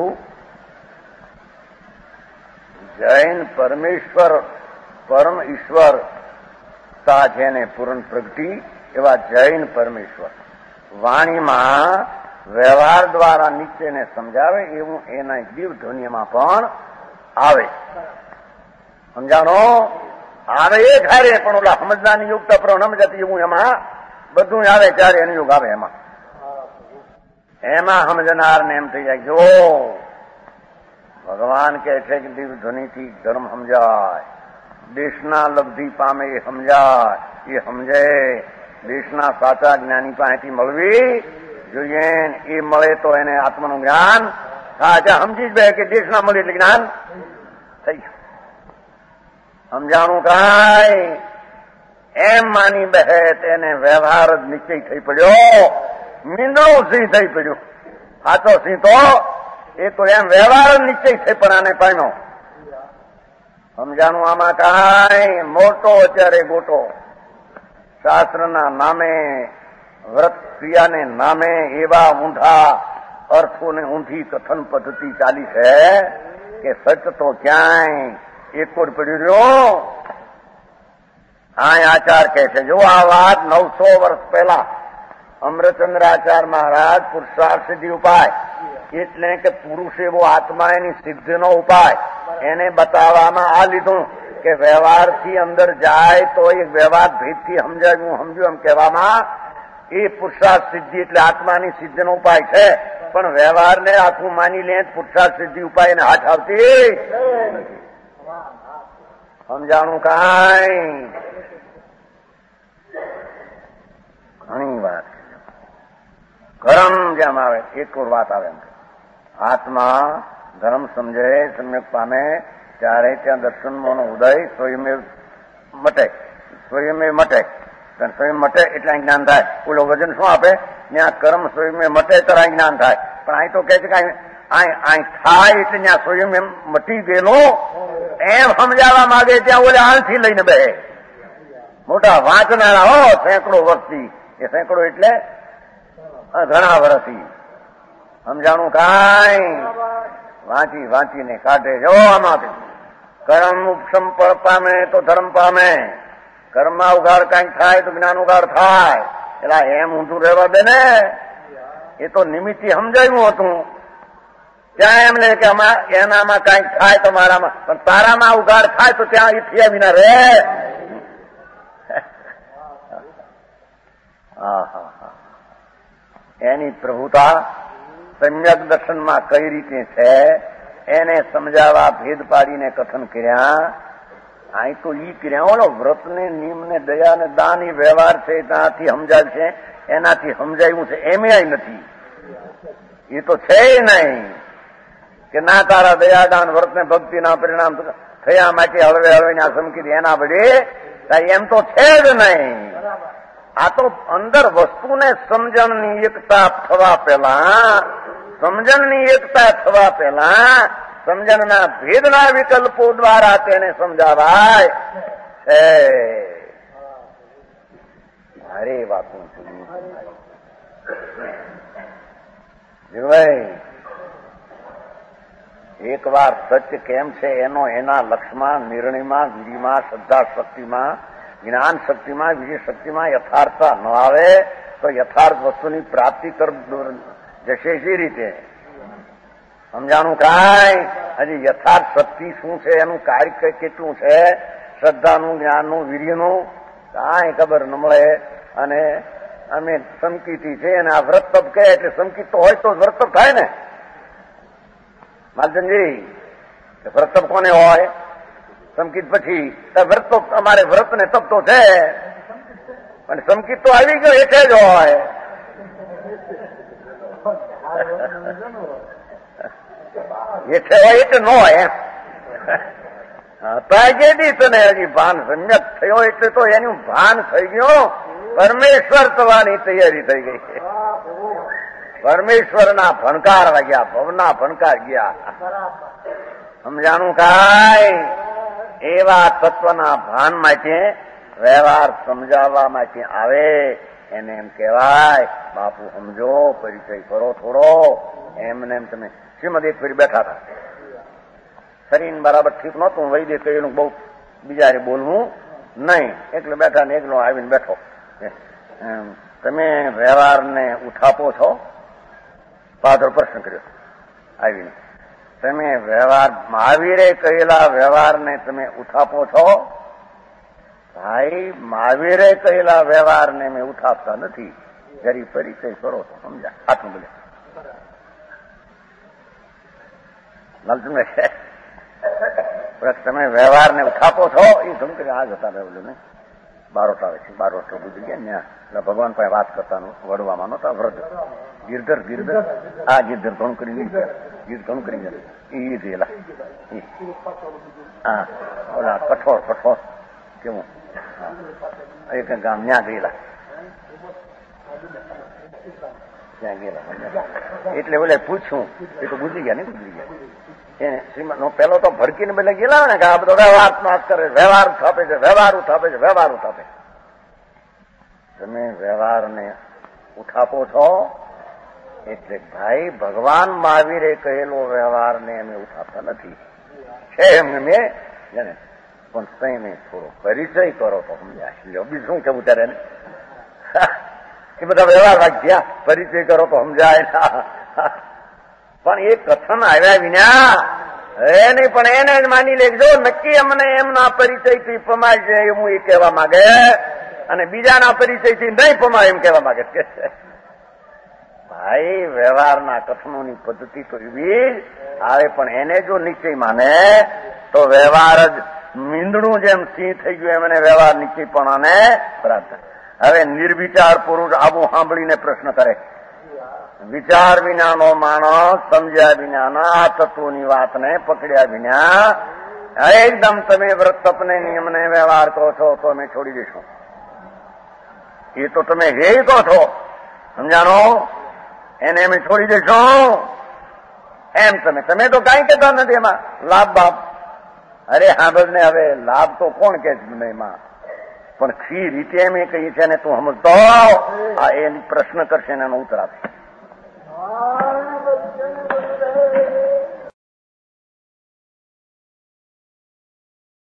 Speaker 3: જૈન પરમેશ્વર પરમ ઈશ્વર તા જેને પૂર્ણ પ્રગટી એવા જૈન પરમેશ્વર વાણીમાં વ્યવહાર દ્વારા નિશ્ચયને સમજાવે એવું એના દિવ્ય ધ્વનિમાં પણ આવે. સમજાણો? આવે એ ખારે પણ ઓલા સમજદાની યુક્ત પ્રણમ જતી એવું એમાં બધું આવે ત્યારે એનું યુગ આવે. એમાં એમાં સમજનાર ને એમ થઈ જાય જો ભગવાન કહે છે કે દિવ્ય ધ્વનિથી ધર્મ સમજાય, દેશના લબ્ધિ પામે એ સમજાય, એ સમજે દેશના સાચા જ્ઞાની પાસેથી મળવી જોઈએ. એ મળે તો એને આત્માનું જ્ઞાન સાચા સમજી જ બે કે દેશના મળે એટલે જ્ઞાન થઈ ગયું. સમજાણું કાંઈ? એમ માની બે તેને વ્યવહાર જ નિશ્ચય થઈ પડ્યો, મીંદડું સિંહ થઈ પડ્યું. સાચો સિંહ તો એ તો એમ વ્યવહાર નિશ્ચય થઈ પણ આને પામ્યો. સમજાણું? આમાં કાંઈ મોટો અત્યારે ગોટો શાસ્ત્રના નામે વ્રત ક્રિયાને નામે એવા ઊંધા અર્થોને ઊંધી કથન પદ્ધતિ ચાલી છે કે સચ તો ક્યાંય એકોડ પડ્યું રહ્યો. આ આચાર કહે છે જો આ વાત નવસો વર્ષ પહેલા અમરચંદ્રાચાર મહારાજ પુરુષાર્થ સિદ્ધિ ઉપાય એટલે કે પુરુષ એવો આત્મા એની સિદ્ધિનો ઉપાય એને બતાવવામાં આ લીધું કે વ્યવહારથી અંદર જાય તો એ વ્યવહાર ભેદથી સમજાવ્યું સમજ્યું એમ કહેવામાં એ પુરુષાર્થ સિદ્ધિ એટલે આત્માની સિદ્ધિનો ઉપાય છે. પણ વ્યવહારને આખું માની લે પુરુષાર્થ સિદ્ધિ ઉપાય ને હાથ આવતી સમજાણું કાંઈ ઘણી વાત ધર્મ જેમ આવે એક વાત આવે એમ આત્મા ધર્મ સમજે સમ્યક પામે ત્યારે ત્યાં દર્શનનો ઉદય સ્વયંમે મટે સ્વયંમે મટે સ્વયં મટે એટલે અહીં જ્ઞાન થાય. ઓલો વજન શું આપે ત્યાં કર્મ સ્વયંમે મટે ત્યારે અહીં જ્ઞાન થાય. પણ અહીં તો કહે છે કે અહીં થાય એટલે ત્યાં સ્વયં એમ મટી ગયેલો એમ સમજાવવા માંગે ત્યાં ઓલે આણથી લઈને બે મોટા વાંચનારા હો સેંકડો વર્ષથી એ સેંકડો એટલે ઘણા વર્ષથી સમજાણું કાંઈ વાંચી વાંચીને કાઢે જો આમાંથી કર્મ ઉપશમ પામે તો ધર્મ પામે કર્મમાં ઉઘાડ કાંઈક થાય તો જ્ઞાન ઉઘાડ થાય. એટલે એમ ઊંધું રહેવા દે ને એ તો નિમિત્તિ સમજાયું હતું ત્યાં એમ લે કે એનામાં કાંઈક થાય તો મારામાં પણ તારામાં ઉઘાડ થાય તો ત્યાં એ થયા વિના રે. હા હા હા એની પ્રભુતા સમ્યક દર્શનમાં કઈ રીતે છે એને સમજાવવા ભેદ પાડીને કથન કર્યા. અહીં તો ઈ કર્યા ઓલો વ્રતને નિયમને દયા ને દાન એ વ્યવહાર છે ત્યાંથી સમજાય છે એનાથી સમજાયું છે એમ નથી. એ તો છે નહીં કે ના તારા દયાદાન વ્રતને ભક્તિના પરિણામ થયા માટે હળવે હળવે આ સમકીત એના વડે એમ તો છે જ નહીં. આ તો અંદર વસ્તુને સમજણની એકતા થવા પહેલા સમજણની એકતા થવા પહેલા સમજણના ભેદના વિકલ્પો દ્વારા તેને સમજાવાય છે. અરે વાતું જીવાય એક વાર સત્ય કેમ છે એનો એના લક્ષ્યમાં નિર્ણયમાં વિધિમાં શ્રદ્ધા શક્તિમાં જ્ઞાન શક્તિમાં વિજય શક્તિમાં યથાર્થતા ન આવે તો યથાર્થ વસ્તુની પ્રાપ્તિ કર જશે જે રીતે સમજાણું કાંઈ હજી યથાર્થ શક્તિ શું છે એનું કાર્ય કેટલું છે શ્રદ્ધાનું જ્ઞાનનું વીર્યનું કાંઈ ખબર ન મળે. અને અમે સમકીતી છે અને આ વ્રત તપ કહે એટલે સમકીત તો હોય તો વ્રત તપ થાય ને માલચંદજી વ્રત તપ કોને હોય સમકીત પછી વ્રત તો અમારે વ્રત ને તપ તો છે અને સમકીત તો આવી ગયો એટલે જ હોય. એટલે હોય એટલે ન હોય એમ તાજેદી તને હજી ભાન સમ્યક થયો એટલે તો એનું ભાન થઈ ગયું પરમેશ્વર થવાની તૈયારી થઈ ગઈ. પરમેશ્વરના ભણકાર વાગ્યા ભવના ભણકાર ગયા સમજાણું કાંઈ. એવા તત્વના ભાન માટે વ્યવહાર સમજાવવા માટે આવે એને એમ કહેવાય બાપુ સમજો પરિચય કરો થોડો. એમને એમ તમે શ્રીમદ એક ફેરી બેઠા હતા શરીર બરાબર ઠીક નહોતું વૈદ્ય કહેલું બહુ બીજારે બોલવું નહીં એટલે બેઠા ને એકલો આવીને બેઠો તમે વ્યવહારને ઉઠાપો છો પાછળ પ્રશ્ન કર્યો આવીને તમે વ્યવહાર મહાવીરે કહેલા વ્યવહારને તમે ઉઠાપો છો? ભાઈ મહાવીરે કહેલા વ્યવહારને મેં ઉઠાપતા નથી જરી પરિચય કરો તો સમજા આટલું બોલે લાલચંદ્ર તમે વ્યવહારને ઉઠાપો છો એ સમજ આ જતા રહેલું ને બારોટ આવે છે બારોટ ગુજરી ગયા ત્યાં એટલે ભગવાન પાસે વાત કરતા વડવામાં નહોતા વ્રત ગિરધર ગિરધર આ ગિરધર ઘણું કરી ગીર ઘણું કરી જાય એ જેલા હા ઓલા કઠોળ કઠોળ કેવું એક ગામ ત્યાં ગયેલા ત્યાં ગયેલા એટલે ઓલે પૂછ્યું એ તો ગુજરી ગયા ને ગુજરી ગયા એને શ્રીમદ પેલો તો ભડકીને બદલે ગયેલા ને કે આ બધો વ્યવહાર નાશ કરે વ્યવહાર થાપે છે વ્યવહાર ઉઠાપે છે વ્યવહાર ઉઠાપે. તમે વ્યવહારને ઉઠાપો છો એટલે ભાઈ ભગવાન મહાવીરે કહેલો વ્યવહારને અમે ઉઠાપતા નથી છે એમને મેં જાણે પણ કઈને થોડો પરિચય કરો તો સમજાય. બીજું શું કેવું ત્યારે એ બધા વ્યવહાર વાગ્યા પરિચય કરો તો સમજાય. પણ એ કથન આવ્યા વિના હે નહીં પણ એને જ માની લેજો નક્કી અમને એમના પરિચયથી પમાય છે એવું એ કહેવા માંગે અને બીજાના પરિચયથી નહીં પમાય એમ કહેવા માંગે. હા, એ વ્યવહારના કથનોની પદ્ધતિ તો એવી આવે, પણ એને જો નિશ્ચય માને તો વ્યવહાર જ મીંદડું જેમ સિંહ થઈ ગયું એમ એને વ્યવહાર નિશ્ચયપણાને પ્રાપ્ત. હવે નિર્વિચાર પુરુષ આવું સાંભળીને પ્રશ્ન કરે, વિચાર વિનાનો માણસ સમજ્યા વિનાના આ તત્વોની વાતને પકડ્યા વિના એકદમ તમે વ્રત તપને નિયમને વ્યવહાર કહો છો તો અમે છોડી દઈશું. એ તો તમે હે કહો છો, સમજાણો, એને અમે છોડી દઈશું એમ તમે તમે તો કઈ કહેતા નથી એમાં લાભ બાપ. અરે સાંભળ ને, હવે લાભ તો કોણ કે છે એમાં, પણ ખી રીતે એમ એ કહી છે ને તું સમજતો આ એની પ્રશ્ન કરશે ને એનો ઉત્તર આપશે.